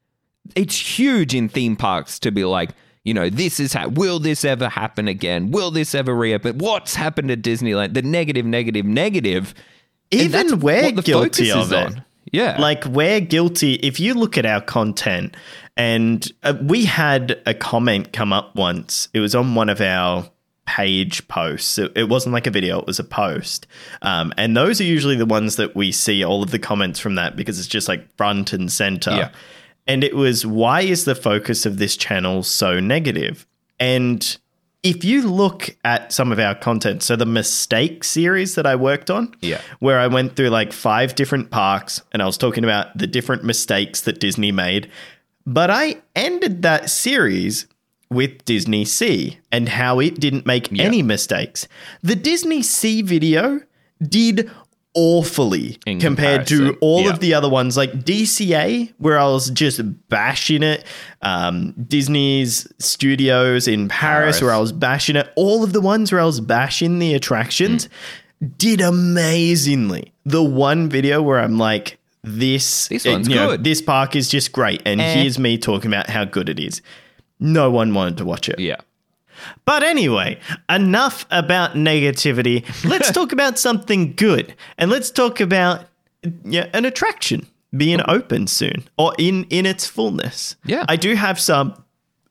It's huge in theme parks to be like, you know, this is how, will this ever happen again? Will this ever reopen? What's happened at Disneyland? The negative, negative, negative. Even we're guilty of it. On. Yeah. Like we're guilty. If you look at our content, and uh, we had a comment come up once. It was on one of our page posts. It, it wasn't like a video. It was a post. Um, and those are usually the ones that we see all of the comments from that, because it's just like front and center. Yeah. And it was, why is the focus of this channel so negative? And if you look at some of our content, so the mistake series that I worked on, yeah. where I went through like five different parks and I was talking about the different mistakes that Disney made, but I ended that series with Disney Sea and how it didn't make yeah. any mistakes. The Disney Sea video did awfully In compared comparison. to all yeah. of the other ones, like D C A, where I was just bashing it, um, Disney's studios in Paris, Paris, where I was bashing it, all of the ones where I was bashing the attractions mm. did amazingly. The one video where I'm like, this, this one's you know, good. this park is just great, and eh. here's me talking about how good it is. No one wanted to watch it. Yeah. But anyway, enough about negativity. Let's talk about something good. And let's talk about yeah, an attraction being open soon, or in, in its fullness. Yeah. I do have some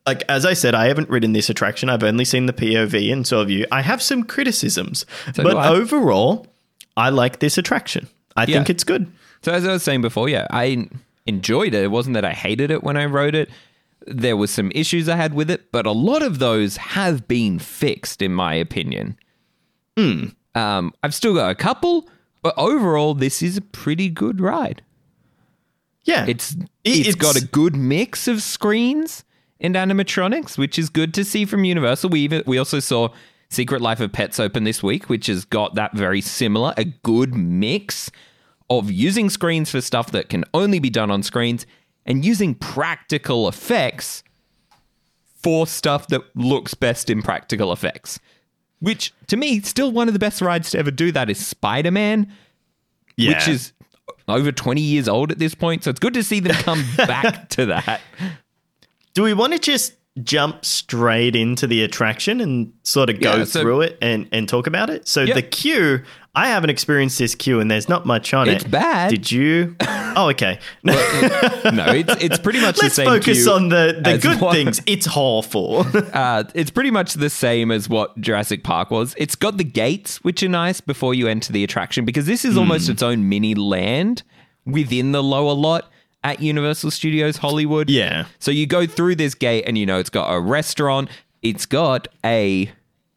like, as I said, I haven't ridden this attraction. I've only seen the P O V, and so have you. I have some criticisms, So but do I. overall, I like this attraction. I Yeah. think it's good. So as I was saying before, yeah, I enjoyed it. It wasn't that I hated it when I rode it. There was some issues I had with it, but a lot of those have been fixed, in my opinion. Hmm. Um, I've still got a couple, but overall, this is a pretty good ride. Yeah. It's It- it's got a good mix of screens and animatronics, which is good to see from Universal. We even we also saw Secret Life of Pets open this week, which has got that very similar, a good mix of using screens for stuff that can only be done on screens and using practical effects for stuff that looks best in practical effects. Which, to me, still one of the best rides to ever do that is Spider-Man, yeah. which is over twenty years old at this point. So it's good to see them come back to that. Do we want to just jump straight into the attraction and sort of go Yeah, so- through it and, and talk about it? So Yep. the queue, I haven't experienced this queue and there's not much on It's it. bad. Did you? Oh, okay. No, it's it's pretty much Let's the same focus queue on the, the as good what- things it's awful. Uh, it's pretty much the same as what Jurassic Park was. It's got the gates, which are nice before you enter the attraction, because this is almost its own mini land within the lower lot at Universal Studios Hollywood. Yeah. So you go through this gate and, you know, it's got a restaurant. It's got a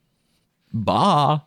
bar.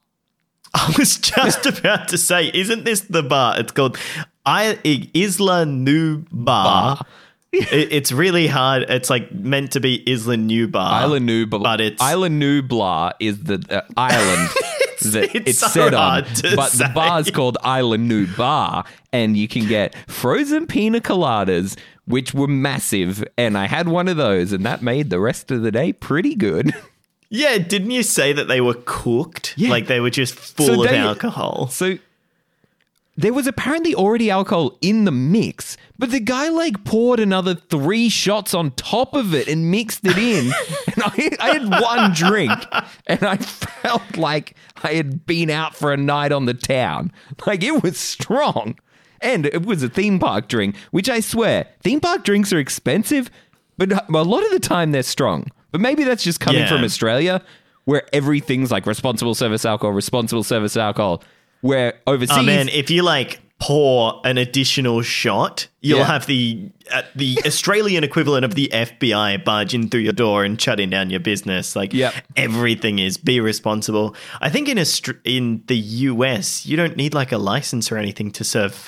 I was just about to say, isn't this the bar? It's called I, Isla Nublar. Bar. It, it's really hard. It's like meant to be Isla Nublar. Isla Nublar. But it's- Isla Nublar is the uh, island that it's it's, so set on. hard to But the say. bar's called Isla Nublar, and you can get frozen pina coladas, which were massive. And I had one of those, and that made the rest of the day pretty good. Yeah, didn't you say that they were cooked? Yeah. Like they were just full So of they- alcohol. So there was apparently already alcohol in the mix, but the guy like poured another three shots on top of it and mixed it in. And I, I had one drink and I felt like I had been out for a night on the town. Like it was strong. And it was a theme park drink, which I swear, theme park drinks are expensive, but a lot of the time they're strong. But maybe that's just coming Yeah. from Australia, where everything's like responsible service alcohol, responsible service alcohol. Where overseas, Oh man, if you like pour an additional shot, you'll Yeah. have the uh, the Australian equivalent of the F B I barge in through your door and shutting down your business. Like Yep. everything is be responsible. I think in Aust- in the U S, you don't need like a license or anything to serve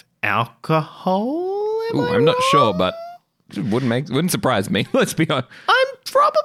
alcohol. Am Ooh, I I'm not wrong? sure, but it wouldn't make wouldn't surprise me. Let's be honest. I'm probably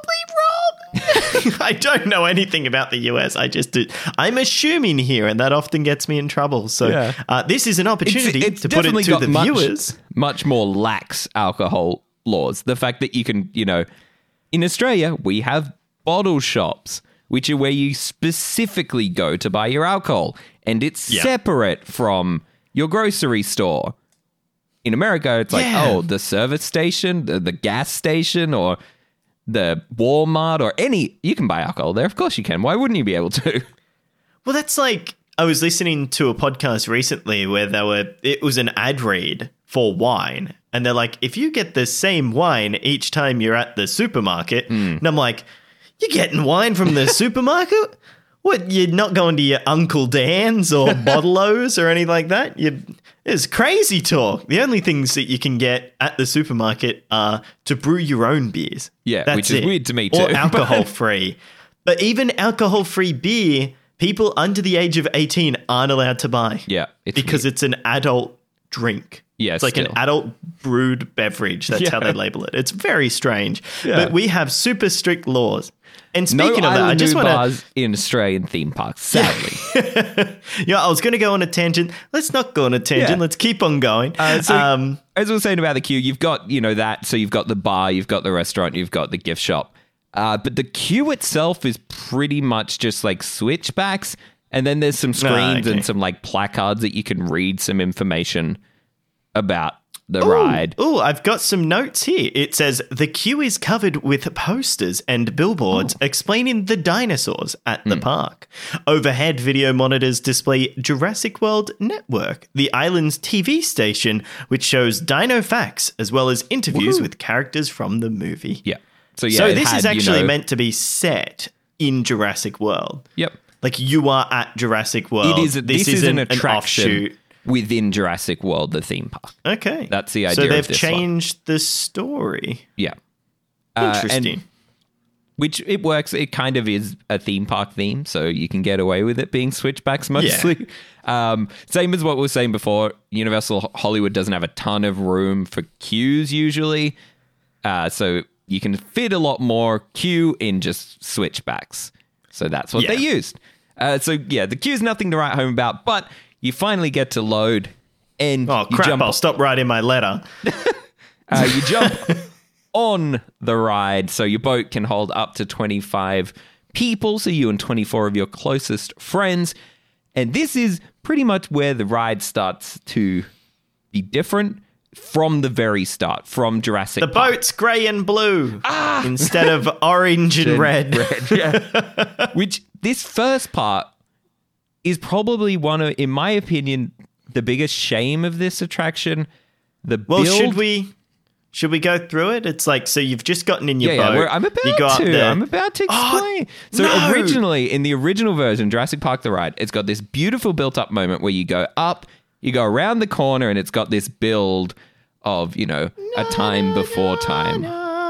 wrong. I don't know anything about the U S. I just did. I'm assuming here, and that often gets me in trouble. So Yeah. uh, this is an opportunity to put it definitely to got the much, viewers. much more lax alcohol laws. The fact that you can, you know, in Australia we have bottle shops, which are where you specifically go to buy your alcohol, and it's Yeah. separate from your grocery store. In America, it's like, Yeah. oh, the service station, the, the gas station, or the Walmart, or any, you can buy alcohol there. Of course you can. Why wouldn't you be able to? Well, that's like I was listening to a podcast recently where they were. It was an ad read for wine, and they're like, if you get the same wine each time you're at the supermarket, and I'm like, you're getting wine from the supermarket? What, you're not going to your Uncle Dan's or Bottle-O's or anything like that? You, it's crazy talk. The only things that you can get at the supermarket are to brew your own beers. Yeah, That's which is it. weird to me Or too. alcohol-free. But even alcohol-free beer, people under the age of eighteen aren't allowed to buy. Yeah, it's because weird. it's an adult drink. Yeah, it's like an still. adult brewed beverage. That's how Yeah. they label it. It's very strange. Yeah. But we have super strict laws. And No speaking of that, I Island just New want to. bars in Australian theme parks, sadly. Yeah, I was going to go on a tangent. Let's not go on a tangent. Yeah. Let's keep on going. Uh, so, um, as I was saying about the queue, you've got, you know, that. So you've got the bar, you've got the restaurant, you've got the gift shop. Uh, but the queue itself is pretty much just like switchbacks. And then there's some screens okay. and some like placards that you can read some information about the Ooh, ride. Oh, I've got some notes here. It says the queue is covered with posters and billboards explaining the dinosaurs at the park. Overhead video monitors display Jurassic World Network, the island's T V station, which shows dino facts as well as interviews Woohoo. with characters from the movie. Yeah. So yeah, so it this had, is actually you know, meant to be set in Jurassic World. Yep. Like you are at Jurassic World. It is. This, This, is isn't an attraction offshoot. within Jurassic World, the theme park. Okay, That's the idea So of they've this changed the story. Yeah. Uh, Interesting. and- which it works. It kind of is a theme park theme, so you can get away with it being switchbacks mostly. Um, same as what we were saying before, Universal Hollywood doesn't have a ton of room for queues usually. Uh, so you can fit a lot more queue in just switchbacks. So that's what Yeah. they used. Uh, so yeah, the queue's nothing to write home about, but you finally get to load and Oh you crap! jump I'll stop writing my letter. uh, you jump on the ride, so your boat can hold up to twenty-five people, so you and twenty-four of your closest friends. And this is pretty much where the ride starts to be different from the very start, from Jurassic The Park. boat's grey and blue instead of orange and red. Red, yeah. Which this first part is probably one of, in my opinion, the biggest shame of this attraction. The Well, build, should we should we go through it? It's like, so you've just gotten in your yeah, boat. yeah, we're- I'm about you go up to. there. I'm about to explain. so no! originally, in the original version, Jurassic Park the Ride, it's got this beautiful built-up moment where you go up, you go around the corner, and it's got this build of, you know, a time before time,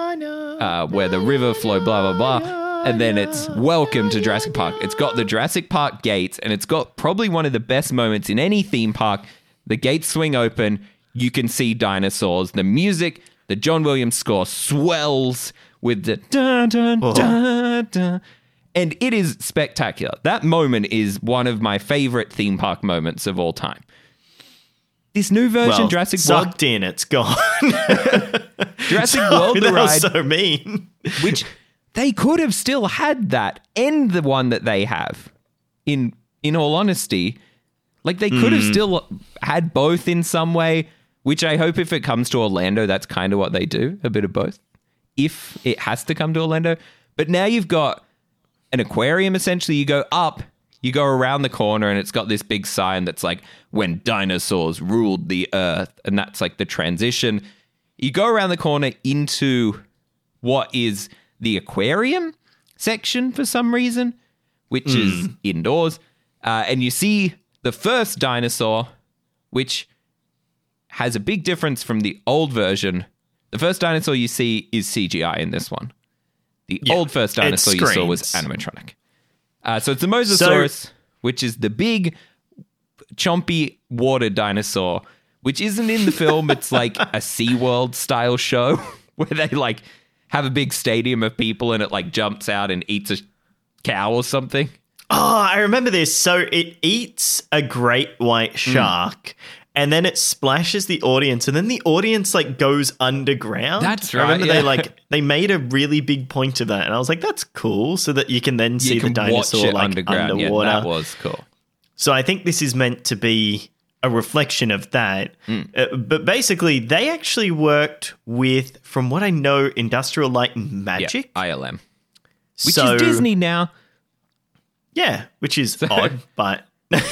uh, where the river flow, blah, blah, blah. And then it's welcome to Jurassic Park. It's got the Jurassic Park gates, and it's got probably one of the best moments in any theme park. The gates swing open, you can see dinosaurs. The music, the John Williams score swells with the dun dun dun dun. And it is spectacular. That moment is one of my favorite theme park moments of all time. This new version, well, Jurassic World, sucked in, it's gone. Jurassic Oh, World, the that was ride, so mean. which they could have still had that and the one that they have. In in all honesty, like they could have still had both in some way. Which I hope if it comes to Orlando, that's kind of what they do, a bit of both. If it has to come to Orlando. But now you've got an aquarium, essentially. You go up, you go around the corner, and it's got this big sign that's like, when dinosaurs ruled the earth. And that's like the transition. You go around the corner into what is the aquarium section for some reason, which mm. is indoors. Uh, and you see the first dinosaur, which has a big difference from the old version. The first dinosaur you see is C G I in this one. The yeah, old first dinosaur you saw was animatronic. Uh, so it's the Mosasaurus, so, which is the big, chompy water dinosaur, which isn't in the film. It's like a SeaWorld style show where they like have a big stadium of people and it like jumps out and eats a cow or something. Oh, I remember this. So it eats a great white shark. Mm. And then it splashes the audience, and then the audience like goes underground. That's right. I remember yeah. they like they made a really big point of that, and I was like, "That's cool," so that you can then see you can the dinosaur watch it like underground. underwater. Yeah, that was cool. So I think this is meant to be a reflection of that. Mm. Uh, but basically, they actually worked with, from what I know, Industrial Light and Magic, yeah, I L M, which so, is Disney now. Yeah, which is so, odd, but.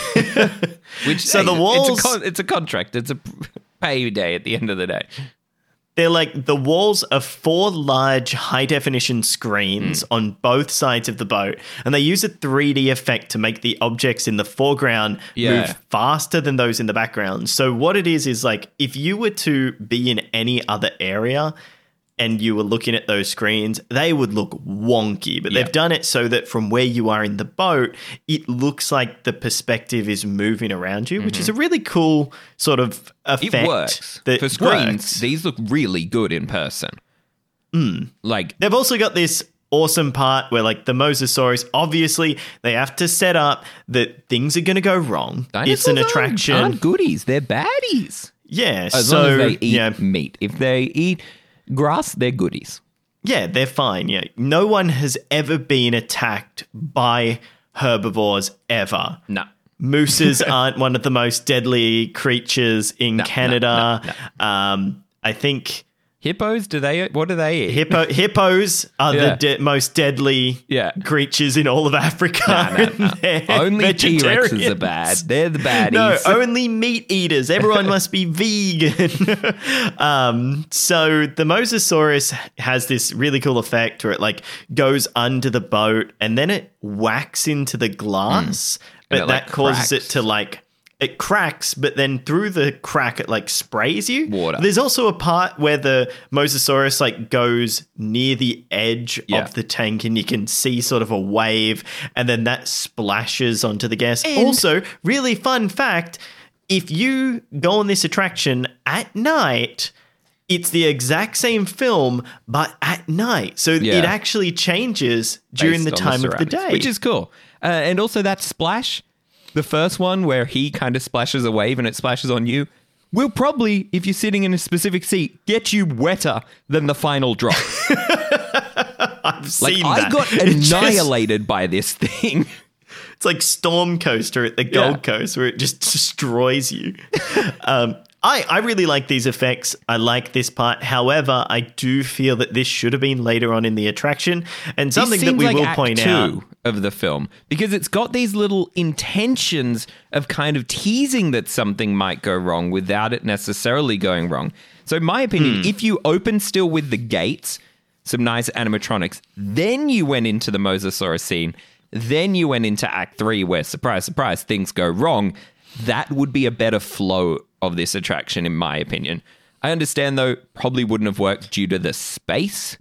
Which, so hey, the walls, it's a, con- it's a contract. It's a payday at the end of the day. They're like, the walls are four large high definition screens mm. on both sides of the boat, and they use a three D effect to make the objects in the foreground yeah. move faster than those in the background. So what it is is like, if you were to be in any other area and you were looking at those screens, they would look wonky. But yep. they've done it so that from where you are in the boat, it looks like the perspective is moving around you, mm-hmm. which is a really cool sort of effect. It works. That For screens, works. These look really good in person. Mm. Like they've also got this awesome part where, like, the Mosasaurus, obviously they have to set up that things are going to go wrong. It's an attraction. Aren't, aren't goodies. They're baddies. Yeah. As so, long as they eat yeah. meat. If they eat grass, they're goodies. Yeah, they're fine. Yeah, no one has ever been attacked by herbivores ever. No. Mooses aren't one of the most deadly creatures in no, Canada. No, no, no. Um, I think Hippos? Do they? What do they eat? Hippo, hippos are Yeah. the de- most deadly Yeah. creatures in all of Africa. Nah, nah, nah. They're Only T-Rexes are vegetarians. bad. They're the baddies. No, only meat eaters. Everyone must be vegan. um, so the Mosasaurus has this really cool effect where it like goes under the boat and then it whacks into the glass, but it, that like, causes cracks. it to like it cracks, but then through the crack it like sprays you. Water. There's also a part where the Mosasaurus like goes near the edge Yeah. of the tank and you can see sort of a wave and then that splashes onto the gas. Also, really fun fact, if you go on this attraction at night, it's the exact same film, but at night. So Yeah. it actually changes during the based on time of the surroundings, day. which is cool. Uh, and also that splash, the first one where he kind of splashes a wave and it splashes on you, will probably, if you're sitting in a specific seat, get you wetter than the final drop. I've Like, seen I that. got It just- annihilated by this thing. It's like Storm Coaster at the Gold Yeah. Coast where it just destroys you. um, I, I really like these effects. I like this part. However, I do feel that this should have been later on in the attraction. And something This that seems we like will act point two out. of the film, because it's got these little intentions of kind of teasing that something might go wrong without it necessarily going wrong. So in my opinion, Hmm. if you open still with the gates, some nice animatronics, then you went into the Mosasaurus scene, then you went into act three where, surprise, surprise, things go wrong, that would be a better flow of this attraction, in my opinion. I understand, though, probably wouldn't have worked due to the space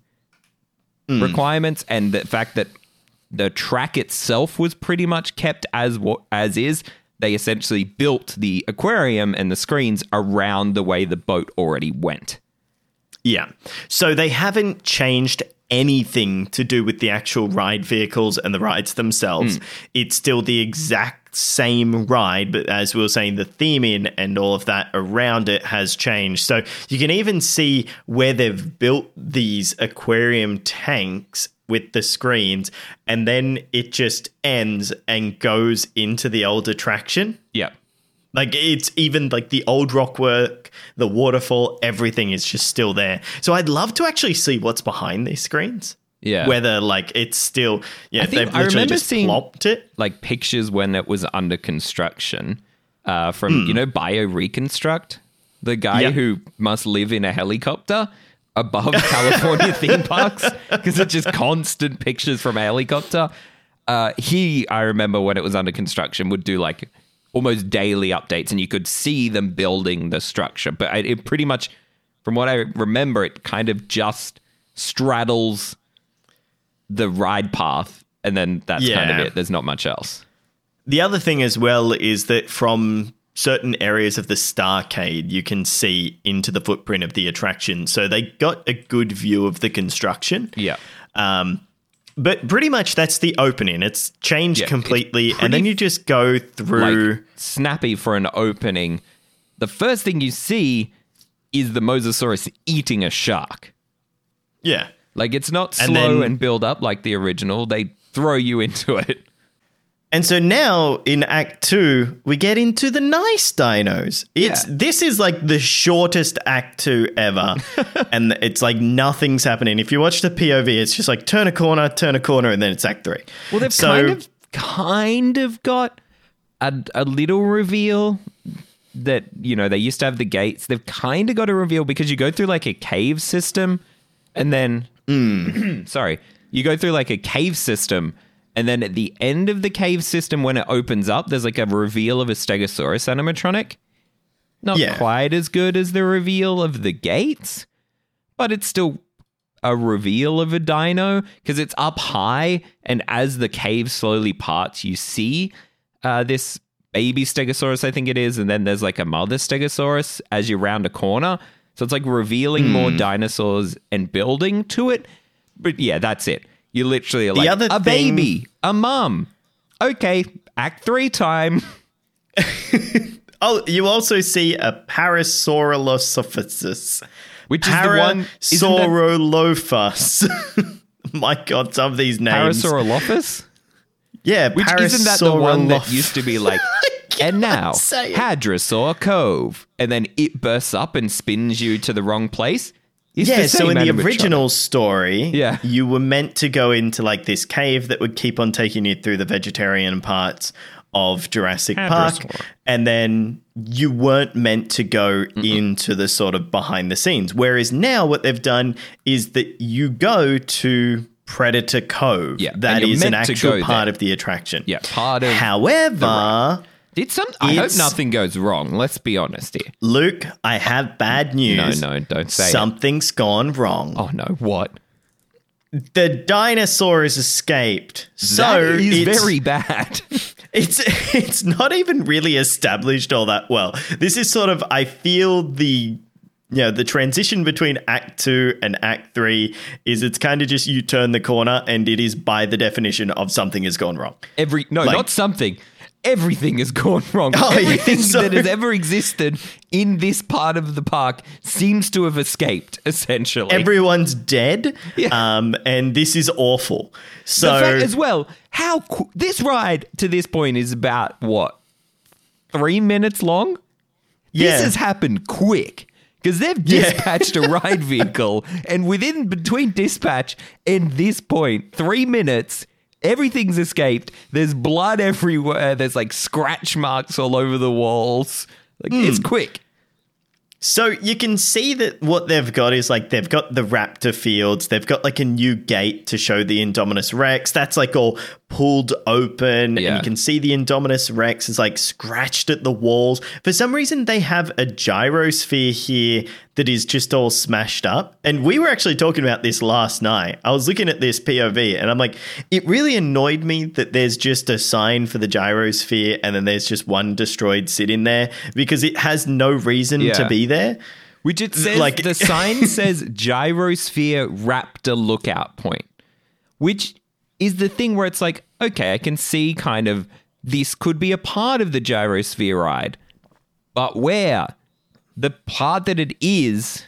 requirements and the fact that the track itself was pretty much kept as what as is. They essentially built the aquarium and the screens around the way the boat already went. Yeah. So they haven't changed anything to do with the actual ride vehicles and the rides themselves. It's still the exact same ride, but as we were saying, the theming and all of that around it has changed. So you can even see where they've built these aquarium tanks with the screens, and then it just ends and goes into the old attraction. Yeah. Like, it's even like the old rock work, the waterfall, everything is just still there. So I'd love to actually see what's behind these screens. Yeah. Whether, like, it's still, yeah, I think- they've I literally remember just seeing- plopped it. Like pictures when it was under construction uh, from, you know, BioReconstruct, the guy Yep. who must live in a helicopter above California theme parks because it's just constant pictures from a helicopter. Uh, he, I remember when it was under construction, would do like almost daily updates and you could see them building the structure. But it, it pretty much, from what I remember, it kind of just straddles the ride path and then that's kind of Yeah. it. There's not much else. The other thing as well is that from certain areas of the Starcade, you can see into the footprint of the attraction. So they got a good view of the construction. Yeah. Um, but pretty much that's the opening. It's changed Yeah, it's completely. pretty And then you just go through. Like snappy for an opening. The first thing you see is the Mosasaurus eating a shark. yeah. Like it's not And slow then- and build up like the original. They throw you into it. And so now in Act Two, we get into the nice dinos. It's Yeah. this is like the shortest Act Two ever, and it's like nothing's happening. If you watch the P O V, it's just like turn a corner, turn a corner, and then it's Act Three. Well, they've so, kind of kind of got a, a little reveal that, you know, they used to have the gates. They've kind of got a reveal because you go through like a cave system and then sorry, you go through like a cave system. And then at the end of the cave system, when it opens up, there's like a reveal of a Stegosaurus animatronic. Not Yeah. quite as good as the reveal of the gates, but it's still a reveal of a dino because it's up high. And as the cave slowly parts, you see uh, this baby Stegosaurus, I think it is. And then there's like a mother Stegosaurus as you round a corner. So it's like revealing more dinosaurs and building to it. But yeah, that's it. You literally are like, other a thing- baby, a mum. Okay, act three time. oh, you also see a Parasaurolophus, Which is the one... isn't that Parasaurolophus. My God, some of these names. Parasaurolophus? yeah, Which isn't that the one that Parasauroloph- used to be like, and now, say it. Hadrosaur Cove. And then it bursts up and spins you to the wrong place? Is Yeah, the so same in the animatronic. original story, Yeah. you were meant to go into like this cave that would keep on taking you through the vegetarian parts of Jurassic Park. Hadrosaur. And then you weren't meant to go Mm-mm. into the sort of behind the scenes. Whereas now what they've done is that you go to Predator Cove. Yeah, that and you're is an meant to actual go part there. of the attraction. Yeah, part of However, Did some? I hope It's- nothing goes wrong. Let's be honest here. Luke, I have bad news. No, no, don't say it. Something's gone wrong. Oh no, what? The dinosaur has escaped. So that is it's, very bad. it's it's not even really established all that well. This is sort of, I feel the you know, the transition between Act Two and Act Three is it's kind of just you turn the corner and it is by the definition of something has gone wrong. Every no, Like- not something. Everything has gone wrong. Oh, yeah, Everything so- that has ever existed in this part of the park seems to have escaped. Essentially, Everyone's dead, Yeah. um, and this is awful. So the fact as well, how qu- this ride to this point is about what three minutes long. yeah, This has happened quick because they've Yeah. dispatched a ride vehicle, and within between dispatch and this point, three minutes, everything's escaped. There's blood everywhere. There's like scratch marks all over the walls. Like it's quick. So you can see that what they've got is like they've got the raptor fields. They've got like a new gate to show the Indominus Rex. That's like all pulled open Yeah. and you can see the Indominus Rex is like scratched at the walls. For some reason, they have a gyrosphere here that is just all smashed up. And we were actually talking about this last night. I was looking at this P O V and I'm like, it really annoyed me that there's just a sign for the gyrosphere and then there's just one destroyed sitting there because it has no reason Yeah. to be there. Which it says, Like- the sign says Gyrosphere Raptor Lookout Point, which is the thing where it's like, okay, I can see kind of this could be a part of the gyrosphere ride, but where? The part that it is,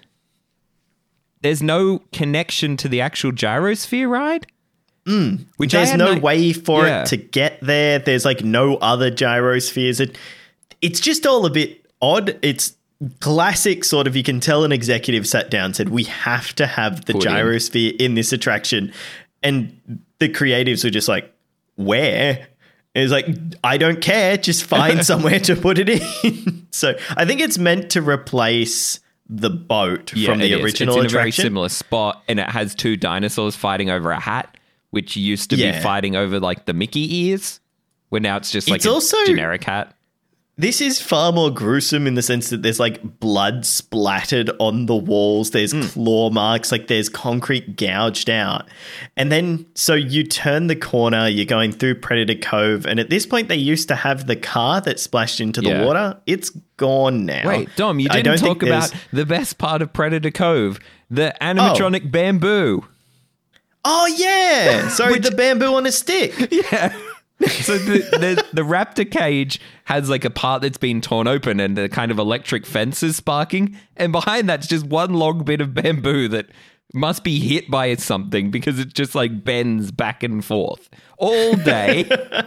there's no connection to the actual gyrosphere ride? Mm, which I There's had no no- way for Yeah. it to get there. There's like no other gyrospheres. It, it's just all a bit odd. It's classic sort of, you can tell an executive sat down and said, we have to have the Put in. gyrosphere in this attraction. And the creatives were just like, where? It was like, I don't care. Just find somewhere to put it in. So I think it's meant to replace the boat Yeah, from the it is. original It's in a very attraction. similar spot, and it has two dinosaurs fighting over a hat, which used to Yeah. be fighting over like the Mickey ears, where now it's just like It's a also- generic hat. This is far more gruesome in the sense that there's like blood splattered on the walls. There's claw marks, like there's concrete gouged out. And then, so you turn the corner, you're going through Predator Cove. And at this point, they used to have the car that splashed into the Yeah. water. It's gone now. Wait, Dom, you I didn't don't think talk about there's- the best part of Predator Cove, the animatronic bamboo. Oh, yeah. Sorry, Which- the bamboo on a stick. Yeah. So the, the the raptor cage has like a part that's been torn open and the kind of electric fence is sparking, and behind that's just one long bit of bamboo that must be hit by something because it just like bends back and forth all day.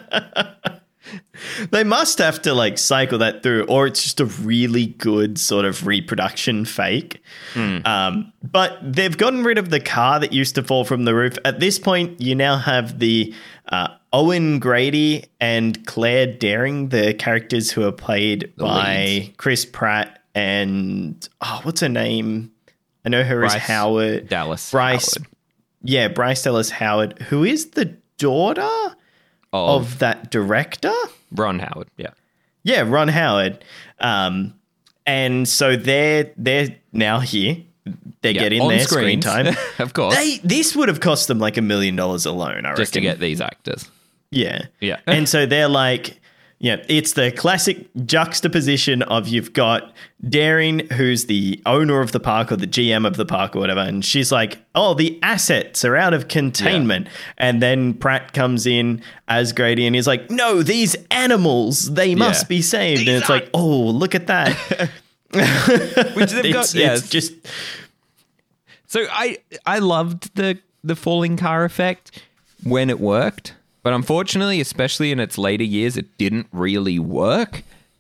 They must have to like cycle that through, or it's just a really good sort of reproduction fake. Um, but they've gotten rid of the car that used to fall from the roof. At this point, you now have the uh, Owen Grady and Claire Daring, the characters who are played by leads. Chris Pratt and oh, what's her name? I know her as Bryce Howard Dallas Bryce. Howard. Yeah, Bryce Dallas Howard, who is the daughter Of, of that director. Ron Howard, yeah. Yeah, Ron Howard. Um, and so they're they're now here. They're Yeah, getting on their screen screens, time. of course, They this would have cost them like a million dollars alone, I just to reckon. get these actors. Yeah. Yeah. And so they're like, yeah, it's the classic juxtaposition of you've got Daring, who's the owner of the park or the G M of the park or whatever, and she's like, oh, the assets are out of containment. And then Pratt comes in as Grady and he's like, no, these animals, they must Yeah. be saved. These and it's are- like, oh, look at that. Which they've got, it's, yeah. it's just, So I I loved the the falling car effect when it worked, but unfortunately, especially in its later years, it didn't really work.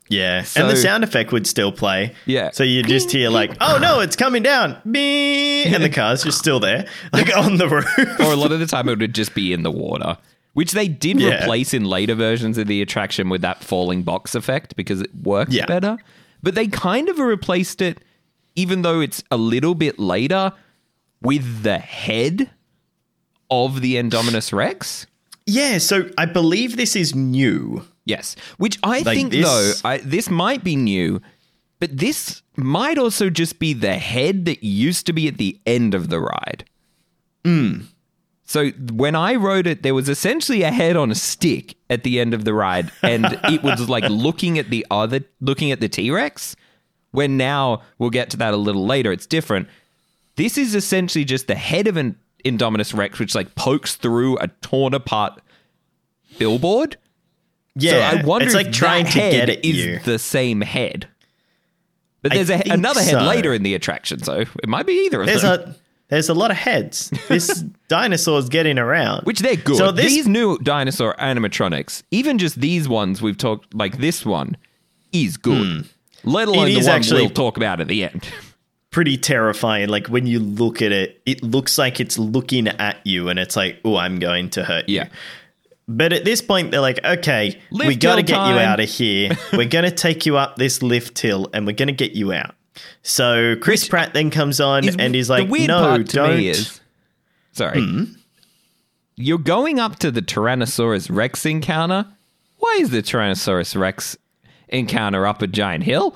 Yeah, So- and the sound effect would still play. Yeah. So you just hear like, oh no, it's coming down. Beep, and the car's just still there, like on the roof. Or a lot of the time it would just be in the water, which they did Yeah. replace in later versions of the attraction with that falling box effect because it worked Yeah. better. But they kind of replaced it, even though it's a little bit later, with the head of the Indominus Rex. Yeah, so I believe this is new. Yes, which I Like think, this- though, I, this might be new, but this might also just be the head that used to be at the end of the ride. Hmm. So when I rode it, there was essentially a head on a stick at the end of the ride, and it was like looking at the other, looking at the T-Rex. When now, we'll get to that a little later, it's different. This is essentially just the head of an Indominus Rex, which like pokes through a torn apart billboard. Yeah, So I wonder it's like if trying that to head get at is you. the same head. But I there's a, think another head so. later in the attraction, so it might be either of There's them. a there's a lot of heads. This dinosaur's getting around, Which they're good. So this, These new dinosaur animatronics, even just these ones we've talked, like this one, is good. Let alone Hmm. It the is one actually- we'll talk about at the end. pretty terrifying. Like when you look at it, it looks like it's looking at you, and it's like, oh, I'm going to hurt Yeah. you. But at this point, they're like, okay, we Lift got to hill get you time. out of here. We're going to take you up this lift hill, and we're going to get you out. So Chris Which Pratt then comes on, Is- and he's like, the weird no, part to don't. me is, sorry, you're going up to the Tyrannosaurus Rex encounter. Why is the Tyrannosaurus Rex encounter up a giant hill?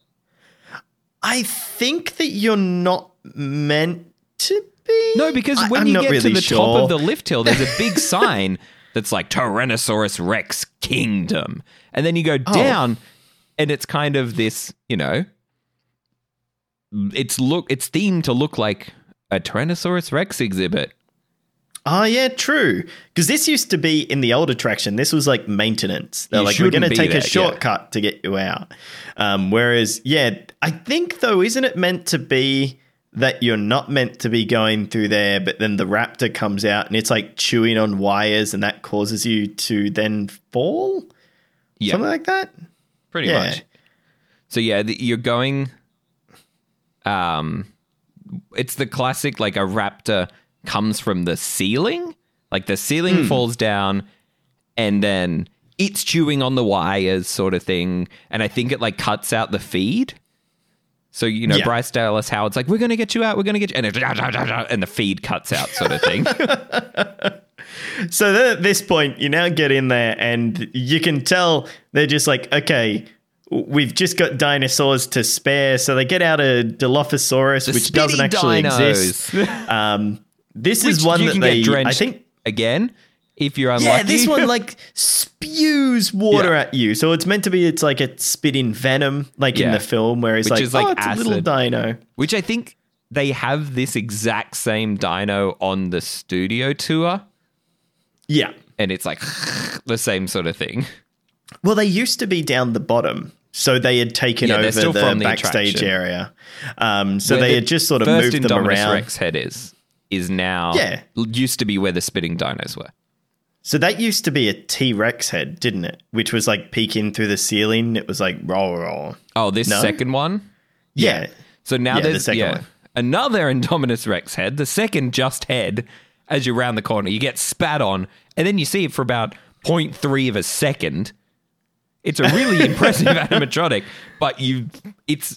I think that you're not meant to be. No, because I- when I'm you not get really to the sure. top of the lift hill, there's a big sign that's like Tyrannosaurus Rex Kingdom. And then you go Oh. down and it's kind of this, you know, it's look it's themed to look like a Tyrannosaurus Rex exhibit. Oh, yeah, true. Because this used to be in the old attraction. This was like maintenance. They're You like, we're going to shouldn't be take a there, yeah. shortcut to get you out. Um, whereas, yeah, I think, though, isn't it meant to be that you're not meant to be going through there, but then the raptor comes out and it's like chewing on wires and that causes you to then fall? Yeah, Something like that? pretty yeah. much. So yeah, the, you're going um it's the classic like a raptor comes from the ceiling, like the ceiling Hmm. falls down and then it's chewing on the wires sort of thing, and I think it like cuts out the feed. So, you know, Yeah. Bryce Dallas Howard's like, we're going to get you out, we're going to get you, and, it, and the feed cuts out sort of thing. So then at this point, you now get in there and you can tell they're just like, okay, we've just got dinosaurs to spare. So they get out a Dilophosaurus, The which doesn't spitty actually dinos. exist. Um, this Which is one you that can they, get drenched I think, again if you're unlucky. yeah, this one like spews water Yeah. at you. So it's meant to be, it's like it's spitting venom, like in Yeah. the film, where it's Which like, is like oh, it's a little acid. dino. Which I think they have this exact same dino on the studio tour, Yeah. and it's like the same sort of thing. Well, they used to be down the bottom. So they had taken Yeah, they're over still the, from the backstage attraction. area. Um, so Where they the had just sort of first moved them Indominus around. Rex head is is now Yeah. used to be where the spitting dinos were. So that used to be a T-Rex head, didn't it? Which was like peeking through the ceiling. It was like roll, roll. Oh, this No? second one? Yeah. So now Yeah, the there's second yeah, one. another Indominus Rex head, the second just head, as you round the corner. You get spat on, and then you see it for about zero point three of a second. It's a really impressive animatronic, but you it's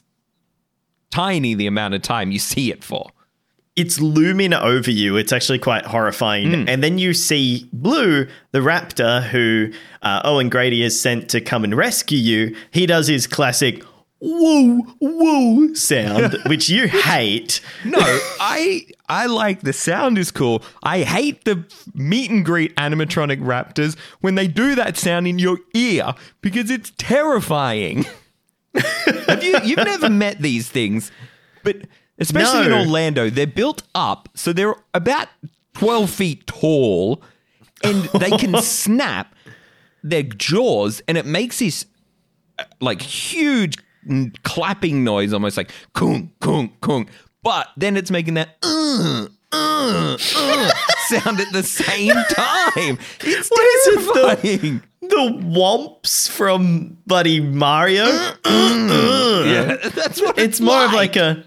tiny the amount of time you see it for. It's looming over you. It's actually quite horrifying. Hmm. And then you see Blue, the raptor, who uh, Owen Grady has sent to come and rescue you. He does his classic woo, woo sound, which you hate. No, I I like the sound is cool. I hate the meet and greet animatronic raptors when they do that sound in your ear because it's terrifying. Have you you've never met these things, but especially in No. Orlando, they're built up so they're about twelve feet tall, and they can snap their jaws, and it makes this uh, like huge mm, clapping noise, almost like kung kung kung. But then it's making that uh, uh, uh sound at the same time. It's What is it, the- terrifying. The Womps from Buddy Mario. Yeah, that's what It's it's, more of like a.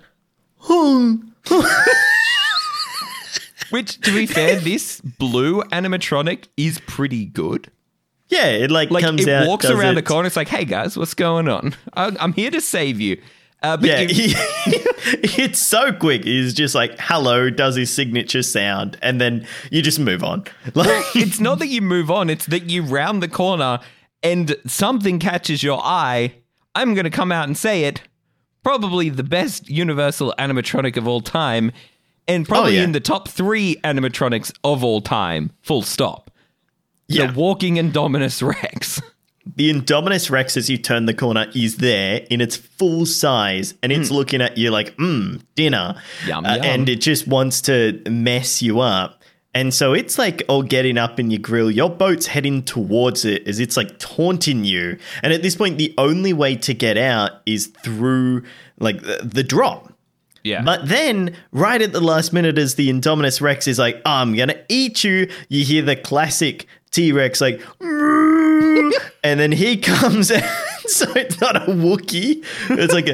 Which, to be fair, this blue animatronic is pretty good. Yeah, it like, Like, comes it out. walks does around the its- corner. It's like, hey, guys, what's going on? I- I'm here to save you. Uh, but Yeah, you- he, it's so quick. He's just like, hello, does his signature sound, and then you just move on. Like, it's not that you move on, it's that you round the corner and something catches your eye. I'm going to come out and say it. Probably the best Universal animatronic of all time, and probably yeah. in the top three animatronics of all time, full stop. yeah. The Walking Indominus Rex. The Indominus Rex, as you turn the corner, is there in its full size, and it's looking at you like, mmm, dinner. Yum, Uh, yum. and it just wants to mess you up. And so it's like all getting up in your grill. Your boat's heading towards it as it's like taunting you. And at this point, the only way to get out is through like the, the drop. Yeah. But then, right at the last minute, as the Indominus Rex is like, oh, I'm going to eat you, you hear the classic T-Rex like, and then he comes out. So it's not a Wookiee. It's like a,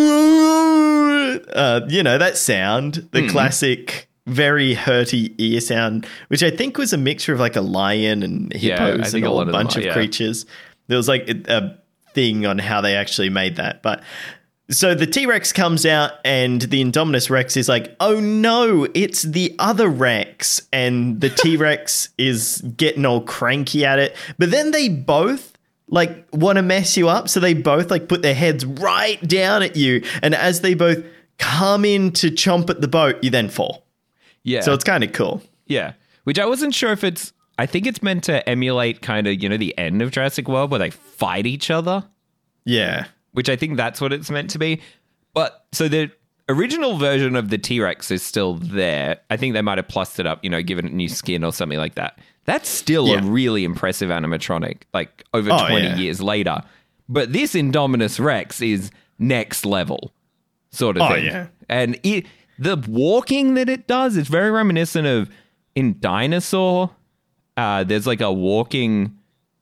uh, you know, that sound, the Mm. classic, very hurty ear sound, which I think was a mixture of like a lion and Yeah, I hippos think and a a lot whole of them bunch are, of yeah. creatures. There was like a, a thing on how they actually made that. But so the T-Rex comes out and the Indominus Rex is like, oh no, it's the other Rex. And the T-Rex is getting all cranky at it. But then they both like want to mess you up. So they both like put their heads right down at you. And as they both come in to chomp at the boat, you then fall. Yeah. So it's kind of cool. Yeah. Which I wasn't sure if it's, I think it's meant to emulate kind of, you know, the end of Jurassic World where they fight each other, Yeah. which I think that's what it's meant to be. But so the original version of the T-Rex is still there. I think they might have plussed it up, you know, given it new skin or something like that. That's still Yeah. a really impressive animatronic, like over Oh, twenty yeah. years later. But this Indominus Rex is next level sort of Oh, thing. yeah. And it, the walking that it does is very reminiscent of in Dinosaur. Uh, there's like a walking,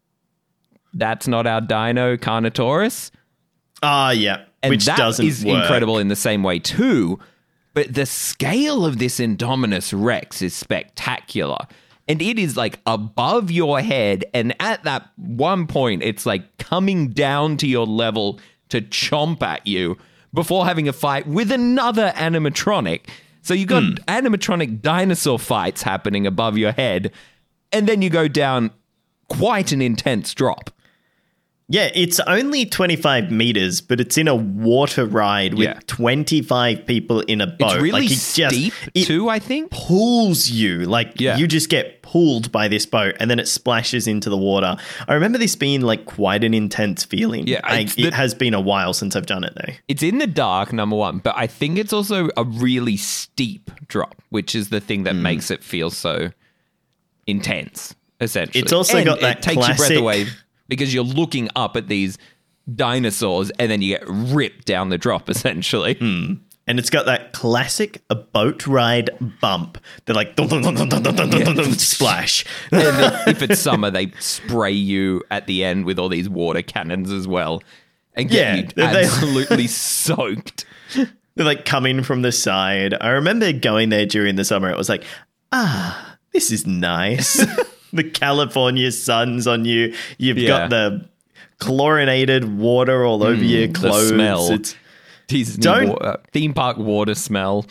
that's not our dino, Carnotaurus. Ah, yeah. And Which that doesn't is work. incredible in the same way too. But the scale of this Indominus Rex is spectacular. And it is like above your head. And at that one point, it's like coming down to your level to chomp at you before having a fight with another animatronic. So you got animatronic dinosaur fights happening above your head. And then you go down quite an intense drop. Yeah, it's only twenty-five meters, but it's in a water ride with Yeah. twenty-five people in a boat. It's really like it steep just, it too, I think. pulls you. Like Yeah. you just get pulled by this boat and then it splashes into the water. I remember this being like quite an intense feeling. Yeah, I, it's it the- has been a while since I've done it though. It's in the dark, number one, but I think it's also a really steep drop, which is the thing that Hmm. makes it feel so intense, essentially. It's also And got that it takes your breath classic- away because you're looking up at these dinosaurs and then you get ripped down the drop, essentially. And it's got that classic a boat ride bump. They're like dun, dun, dun, dun, dun, dun, dun, dun, dun, splash. And then if it's summer, they spray you at the end with all these water cannons as well and get Yeah, you they- they- absolutely soaked. They're like coming from the side. I remember going there during the summer. It was like, ah, this is nice. The California sun's on you. You've Yeah. got the chlorinated water all over your the clothes. smell. It's, Disney Don't- wa- uh, theme park water smell.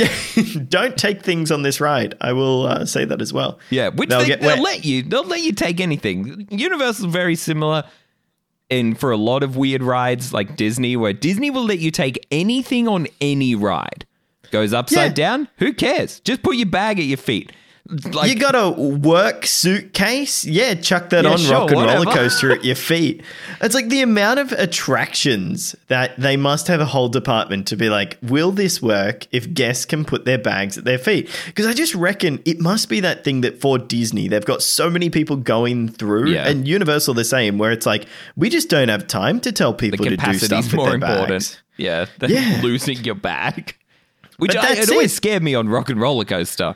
don't take things on this ride. I will uh, say that as well. Yeah, which They'll they, get they'll wet. let you. They'll let you take anything. Universal's very similar in for a lot of weird rides like Disney, where Disney will let you take anything on any ride. Goes upside Yeah. down, who cares? Just put your bag at your feet. Like, You got a work suitcase? Yeah, chuck that Yeah, on sure, rock and roller whatever. coaster at your feet. It's like the amount of attractions that they must have a whole department to be like, will this work if guests can put their bags at their feet? Because I just reckon it must be that thing that for Disney, they've got so many people going through, Yeah. and Universal the same, where it's like, we just don't have time to tell the people to do capacity's stuff more with their important. bags. Yeah, than Yeah. losing your bag. Which But I, that's it always it. scared me on Rock and Roller Coaster.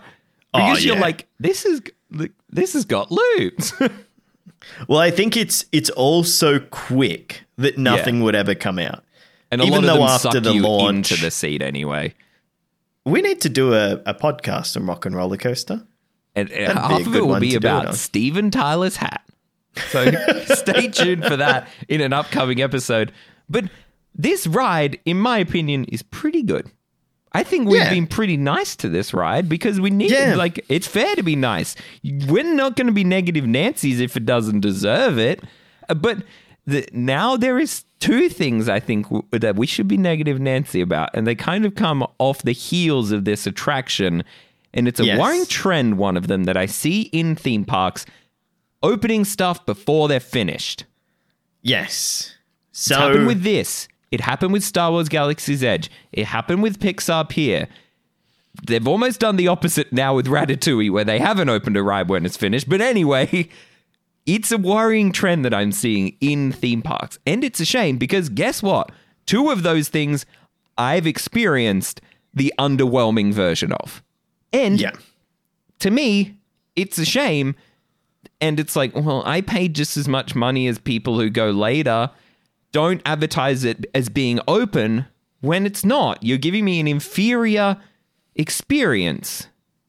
Because Oh, you're yeah. like, this is this has got loops. Well, I think it's it's all so quick that nothing Yeah. would ever come out. And a Even lot of though them after suck the you launch- into the seat anyway. We need to do a, a podcast on Rock and Roller Coaster. And uh, be a half of good it will one be to do it about on. Steven Tyler's hat. So stay tuned for that in an upcoming episode. But this ride, in my opinion, is pretty good. I think we've Yeah. been pretty nice to this ride because we need, Yeah. like, it's fair to be nice. We're not going to be negative Nancy's if it doesn't deserve it. Uh, But the, now there is two things I think w- that we should be negative Nancy about, and they kind of come off the heels of this attraction. And it's a Yes. worrying trend, one of them, that I see in theme parks, opening stuff before they're finished. Yes. It's So happened with this. It happened with Star Wars Galaxy's Edge. It happened with Pixar Pier. They've almost done the opposite now with Ratatouille, where they haven't opened a ride when it's finished. But anyway, it's a worrying trend that I'm seeing in theme parks. And it's a shame because guess what? Two of those things I've experienced the underwhelming version of. And yeah. to me, it's a shame. And it's like, well, I paid just as much money as people who go later. Don't advertise it as being open when it's not. You're giving me an inferior experience.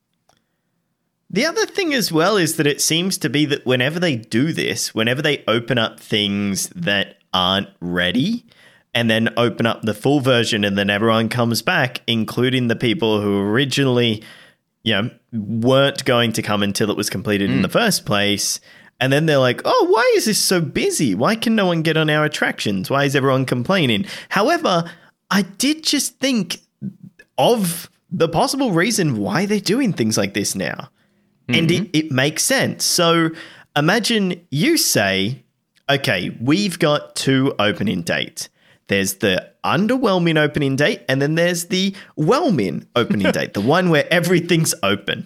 The other thing as well is that it seems to be that whenever they do this, whenever they open up things that aren't ready and then open up the full version and then everyone comes back, including the people who originally, you know, weren't going to come until it was completed in the first place. And then they're like, oh, why is this so busy? Why can no one get on our attractions? Why is everyone complaining? However, I did just think of the possible reason why they're doing things like this now. And it, it makes sense. So imagine you say, okay, we've got two opening dates. There's the underwhelming opening date, and then there's the whelming opening date, the one where everything's open.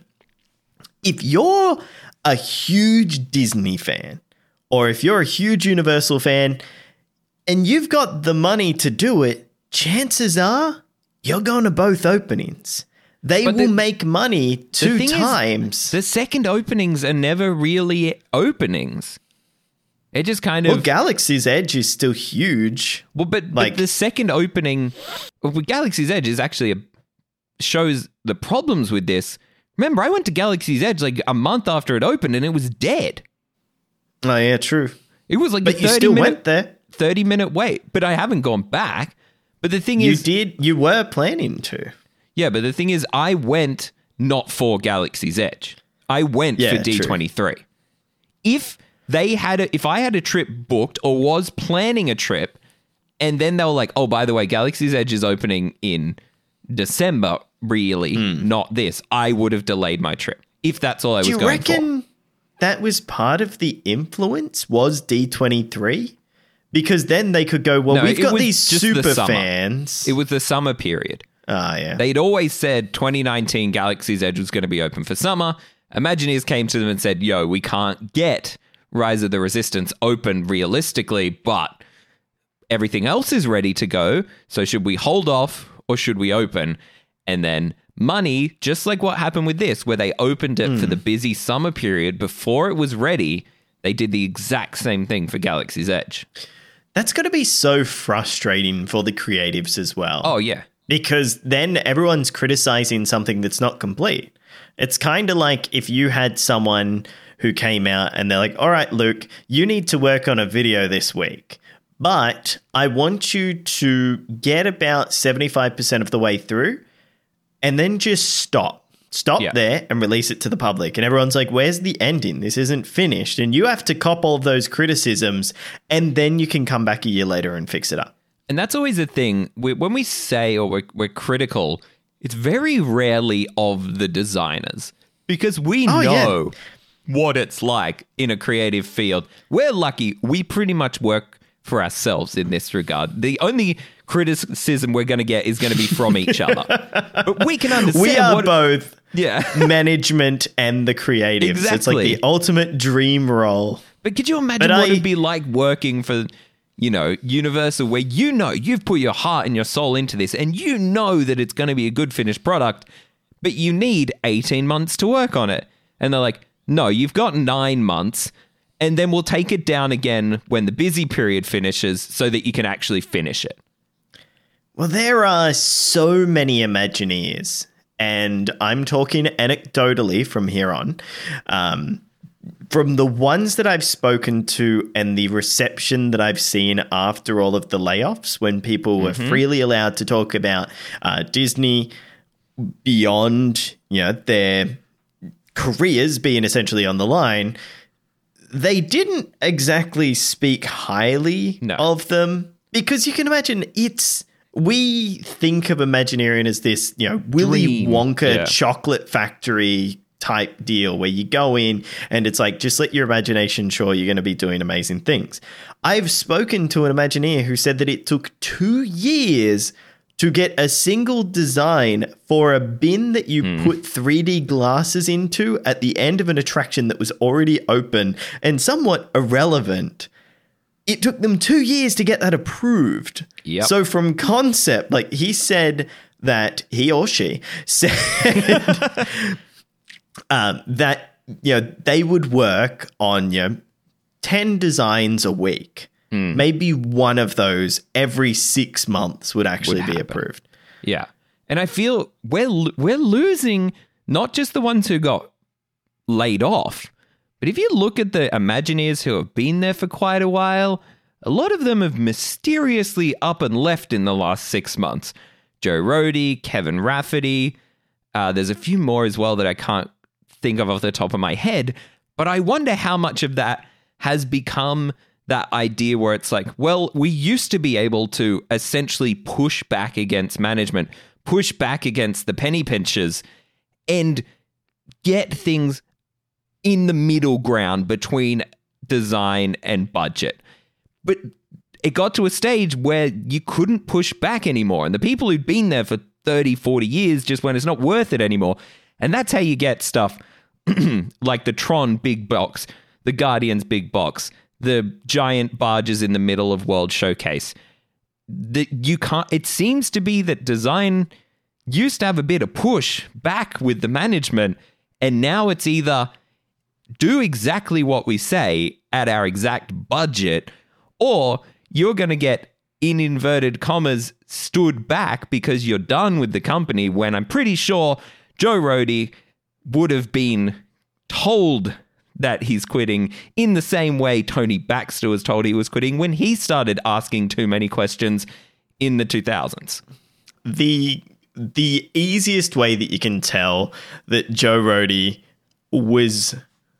If you're a huge Disney fan, or if you're a huge Universal fan, and you've got the money to do it, chances are you're going to both openings. They But will the- make money two thing is, times. The second openings are never really openings. It just kind of Well, Galaxy's Edge is still huge. Well, but, Like- but the second opening with Galaxy's Edge is actually a, shows the problems with this. Remember, I went to Galaxy's Edge like a month after it opened, and it was dead. Oh, yeah, true. It was like But a you thirty still minute, went there. thirty minute wait. But I haven't gone back. But the thing You is, did. You were planning to. yeah. But the thing is, I went not for Galaxy's Edge. I went Yeah, for true. D twenty-three. If they had a, if I had a trip booked or was planning a trip, and then they were like, oh, by the way, Galaxy's Edge is opening in December, really, Hmm. not this, I would have delayed my trip if that's all I was Do you going reckon for. that was part of the influence? Was D twenty-three? Because then they could go, well, No, we've it got was these just the super summer. fans. It was the summer period. Ah, yeah. They'd always said twenty nineteen Galaxy's Edge was going to be open for summer. Imagineers came to them and said, yo, we can't get Rise of the Resistance open realistically, but everything else is ready to go. So should we hold off or should we open? And then money, just like what happened with this, where they opened it for the busy summer period before it was ready, they did the exact same thing for Galaxy's Edge. That's got to be so frustrating for the creatives as well. Oh, yeah. Because then everyone's criticizing something that's not complete. It's kind of like if you had someone who came out and they're like, all right, Luke, you need to work on a video this week, but I want you to get about seventy-five percent of the way through and then just stop. Stop Yeah. there and release it to the public. And everyone's like, where's the ending? This isn't finished. And you have to cop all of those criticisms and then you can come back a year later and fix it up. And that's always a thing. We, when we say or we're, we're critical, it's very rarely of the designers because we Oh, yeah. know what it's like in a creative field. We're lucky. We pretty much work for ourselves in this regard. The only criticism we're going to get is going to be from each other. But we can understand We are what... both Yeah. management and the creatives. It's like Exactly. the ultimate dream role. But could you imagine But what I- it'd be like working for, you know, Universal, where you know you've put your heart and your soul into this and you know that it's going to be a good finished product, but you need eighteen months to work on it. And they're like, no, you've got nine months, and then we'll take it down again when the busy period finishes so that you can actually finish it. Well, there are so many Imagineers, and I'm talking anecdotally from here on. Um, from the ones that I've spoken to and the reception that I've seen after all of the layoffs, when people were mm-hmm. freely allowed to talk about uh, Disney beyond, you know, their careers being essentially on the line, they didn't exactly speak highly no. of them, because you can imagine it's... We think of Imagineering as this, you know, Willy Dream. Wonka yeah. chocolate factory type deal where you go in and it's like, just let your imagination show you're going to be doing amazing things. I've spoken to an Imagineer who said that it took two years to get a single design for a bin that you mm. put three D glasses into at the end of an attraction that was already open and somewhat irrelevant. It took them two years to get that approved. Yep. So from concept, like he said that he or she said um, that, you know, they would work on, you know, ten designs a week. Mm. Maybe one of those every six months would actually would be approved. Yeah. And I feel we're, we're losing not just the ones who got laid off, but if you look at the Imagineers who have been there for quite a while, a lot of them have mysteriously up and left in the last six months. Joe Rohde, Kevin Rafferty. Uh, there's a few more as well that I can't think of off the top of my head. But I wonder how much of that has become that idea where it's like, well, we used to be able to essentially push back against management, push back against the penny pinchers, and get things in the middle ground between design and budget. But it got to a stage where you couldn't push back anymore. And the people who'd been there for thirty, forty years just went, it's not worth it anymore. And that's how you get stuff like the Tron big box, the Guardians big box, the giant barges in the middle of World Showcase. The, you can't, it seems to be that design used to have a bit of push back with the management. And now it's either do exactly what we say at our exact budget, or you're going to get, in inverted commas, stood back because you're done with the company, when I'm pretty sure Joe Rohde would have been told that he's quitting in the same way Tony Baxter was told he was quitting when he started asking too many questions in the two thousands. The, the easiest way that you can tell that Joe Rohde was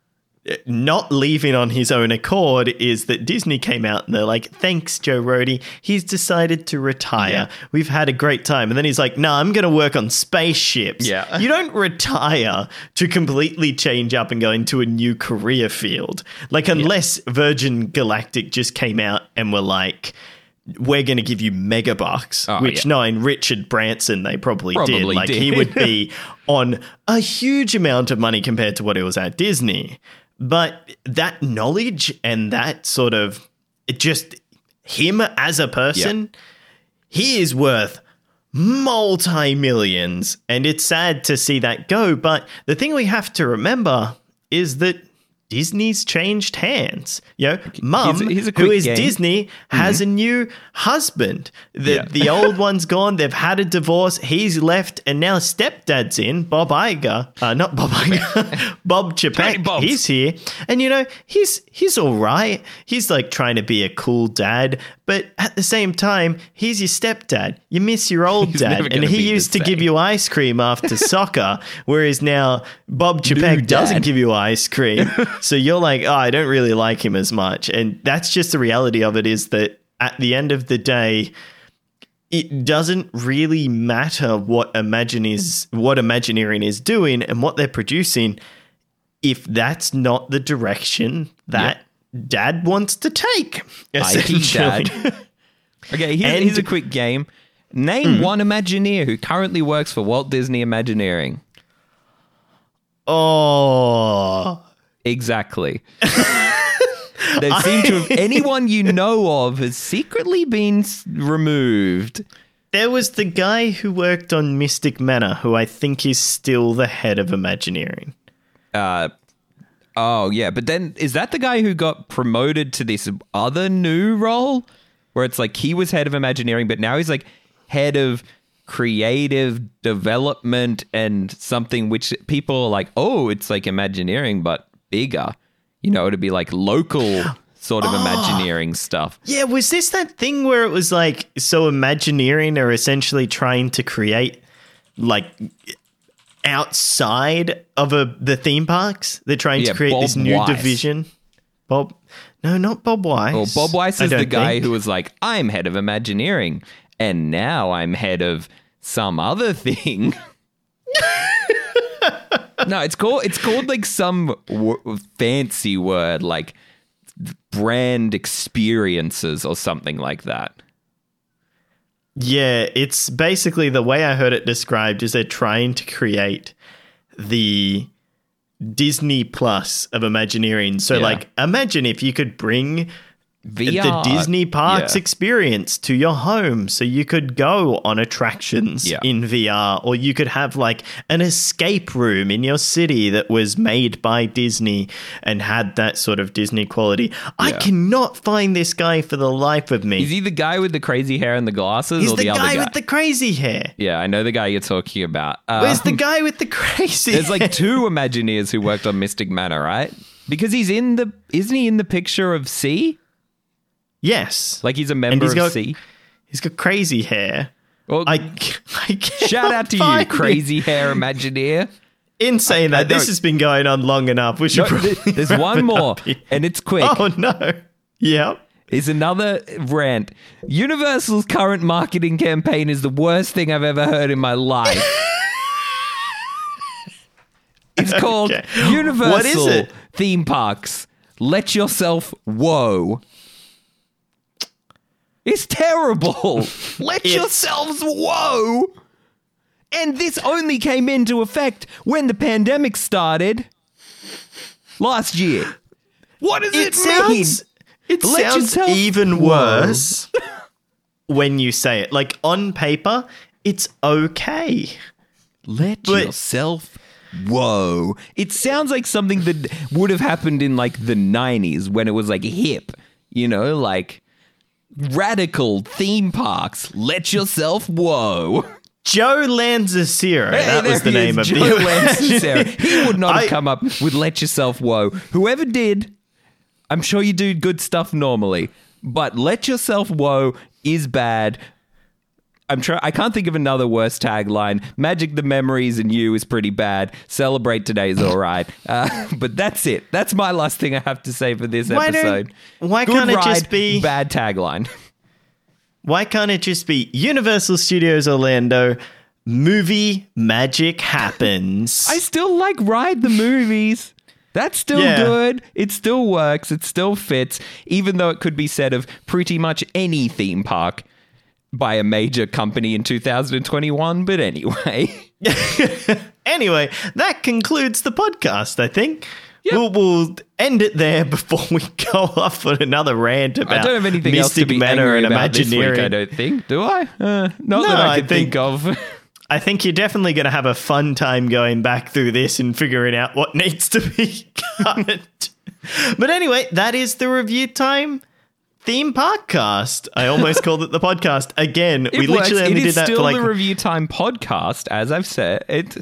not leaving on his own accord is that Disney came out and they're like, thanks, Joe Rohde. He's decided to retire. Yeah. We've had a great time. And then he's like, no, nah, I'm going to work on spaceships. Yeah. You don't retire to completely change up and go into a new career field. Like, unless yeah. Virgin Galactic just came out and were like, we're going to give you megabucks, oh, which yeah. knowing Richard Branson, they probably, probably did. Like, did. He would be on a huge amount of money compared to what it was at Disney. But that knowledge and that sort of, it just, him as a person, yeah. he is worth multi-millions. And it's sad to see that go. But the thing we have to remember is that Disney's changed hands. You know, Mum, here's a, here's a who is game. Disney, has mm-hmm. a new husband. The yeah. the old one's gone. They've had a divorce. He's left, and now stepdad's in. Bob Iger, uh, not Bob Iger, Bob Chapek. He's here, and you know he's he's all right. He's like trying to be a cool dad, but at the same time, he's your stepdad. You miss your old he's dad, and he used to give you ice cream after soccer, whereas now Bob Chapek doesn't give you ice cream. So you're like, oh, I don't really like him as much. And that's just the reality of it, is that at the end of the day, it doesn't really matter what Imagine is, what Imagineering is doing and what they're producing if that's not the direction that yep. Dad wants to take. Dad. Okay, here's, and, here's a quick game. Name mm. one Imagineer who currently works for Walt Disney Imagineering. Oh... Exactly. They seem to have, anyone you know of has secretly been removed. there was the guy who worked on Mystic Manor, who I think is still the head of Imagineering. Uh, oh, yeah. But then is that the guy who got promoted to this other new role where it's like he was head of Imagineering, but now he's like head of creative development and something which people are like, oh, it's like Imagineering, but bigger. You know, it'd be like local sort of oh, Imagineering stuff. Yeah, was this that thing where it was like, so Imagineering are essentially trying to create like outside of a the theme parks? They're trying yeah, to create Bob this new Weiss. division. Bob, no, not Bob Weiss. Well, Bob Weiss I is the don't guy think. who was like, I'm head of Imagineering, and now I'm head of some other thing. No, it's called it's called like some w- fancy word, like brand experiences or something like that. Yeah, it's basically the way I heard it described is they're trying to create the Disney Plus of Imagineering. So, Yeah. like, imagine if you could bring V R. the Disney Parks Yeah. experience to your home, so you could go on attractions Yeah. in V R, or you could have like an escape room in your city that was made by Disney and had that sort of Disney quality. I Yeah. cannot find this guy for the life of me. Is he the guy with the crazy hair and the glasses, He's or the, the, guy, other guy? with the crazy hair. Yeah, I know the guy you're talking about. Um, Where's the guy with the crazy There's hair? like two Imagineers who worked on Mystic Manor, right? Because he's in the, isn't he in the picture of C? Yes. Like he's a And member he's of got- C. He's got crazy hair. Well, I, I can't shout out to you, find it. crazy hair Imagineer. In saying I that, this don't- has been going on long enough. We should No, probably th- there's wrap one it more, up here. and it's quick. Oh, no. Yep. Is another rant. Universal's current marketing campaign is the worst thing I've ever heard in my life. It's called Okay. Universal What is it? Theme Parks. Let yourself whoa. It's terrible. Let It's- yourselves whoa. And this only came into effect when the pandemic started last year. What does it, It sounds, it Let sounds yourself- even Whoa. worse when you say it. Like, on paper, it's okay. Let But- yourself whoa. It sounds like something that would have happened in like the nineties when it was like hip, you know, like radical theme parks. Let yourself whoa. Joe Lanzacero, Hey, that was there the he name is, of Joe the Lanzacero. He would not have I- come up with Let Yourself Whoa. Whoever did, I'm sure you do good stuff normally, but Let Yourself Whoa is bad. I'm try- I can't think of another worse tagline. Magic the Memories and You is pretty bad. Celebrate Today is all right. Uh, but that's it. That's my last thing I have to say for this Why don't- episode. why Good can't it ride, just be- bad tagline? Why can't it just be Universal Studios Orlando, movie magic happens? I still like Ride the Movies. That's still Yeah. good. It still works. It still fits, even though it could be said of pretty much any theme park by a major company in two thousand twenty-one. But anyway, Anyway, that concludes the podcast, I think. Yep. We'll, we'll end it there before we go off on another rant about I don't have anything else to Mystic be Manor angry and about this week, Imagineering. I don't think. Do I? Uh, not No, that I I can think- think of. I think you're definitely going to have a fun time going back through this and figuring out what needs to be cut. But anyway, that is the Review Time theme podcast. I almost called it the podcast again. It we works. literally It only is did that still for like the Review Time podcast, as I've said. It,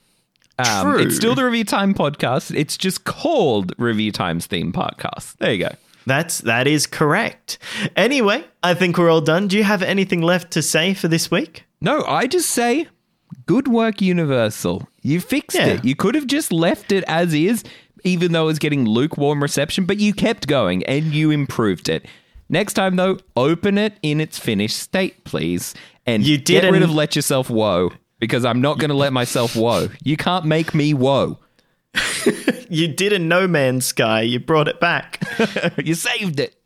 um, True. It's still the Review Time podcast. It's just called Review Time's theme podcast. There you go. That's that is correct. Anyway, I think we're all done. Do you have anything left to say for this week? No, I just say, good work, Universal. You fixed Yeah. it. You could have just left it as is, even though it was getting lukewarm reception, but you kept going and you improved it. Next time, though, open it in its finished state, please. And You get rid didn't- of Let Yourself Whoa, because I'm not going to let myself whoa. You can't make me whoa. You did a No Man's Sky. You brought it back. You saved it.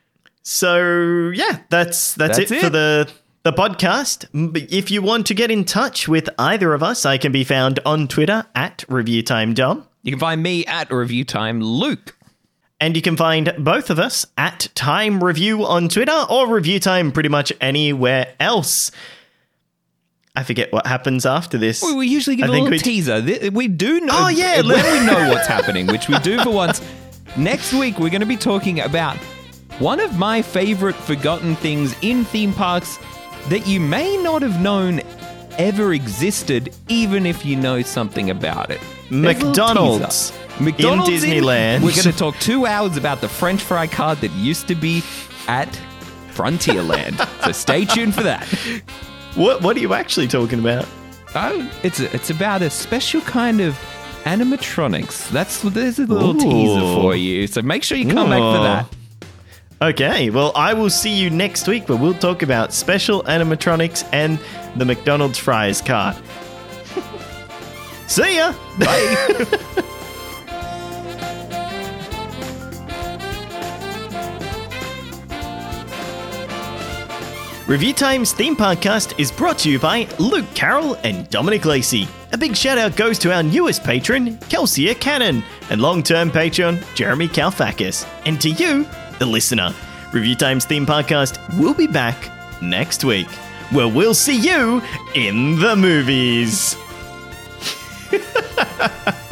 So yeah, that's that's, That's it, for it. the the podcast. M- but If you want to get in touch with either of us, I can be found on Twitter at ReviewTimeDom. You can find me at Review Time Luke. And you can find both of us at Time Review on Twitter or Review Time pretty much anywhere else. I forget what happens after this. We, we usually give I a think little we- teaser. Th- We do know. Oh, yeah, when we know what's happening, which we do for once. Next week, we're going to be talking about one of my favorite forgotten things in theme parks that you may not have known ever existed, even if you know something about it. There's a little McDonald's teaser. McDonald's in Disneyland. We're going to talk two hours about the French fry cart that used to be at Frontierland. So stay tuned for that. What What are you actually talking about? Oh, it's it's about a special kind of animatronics. That's there's a little Ooh. teaser for you. So make sure you come back for Ooh. that. Okay, well, I will see you next week where we'll talk about special animatronics and the McDonald's fries cart. See ya! Bye. Review Time's Theme Parkcast is brought to you by Luke Carroll and Dominic Lacey. A big shout out goes to our newest patron, Kelsia Cannon, and long-term patron, Jeremy Kalfakis. And to you, the listener. Review Time's Theme Parkcast will be back next week, where we'll see you in the movies.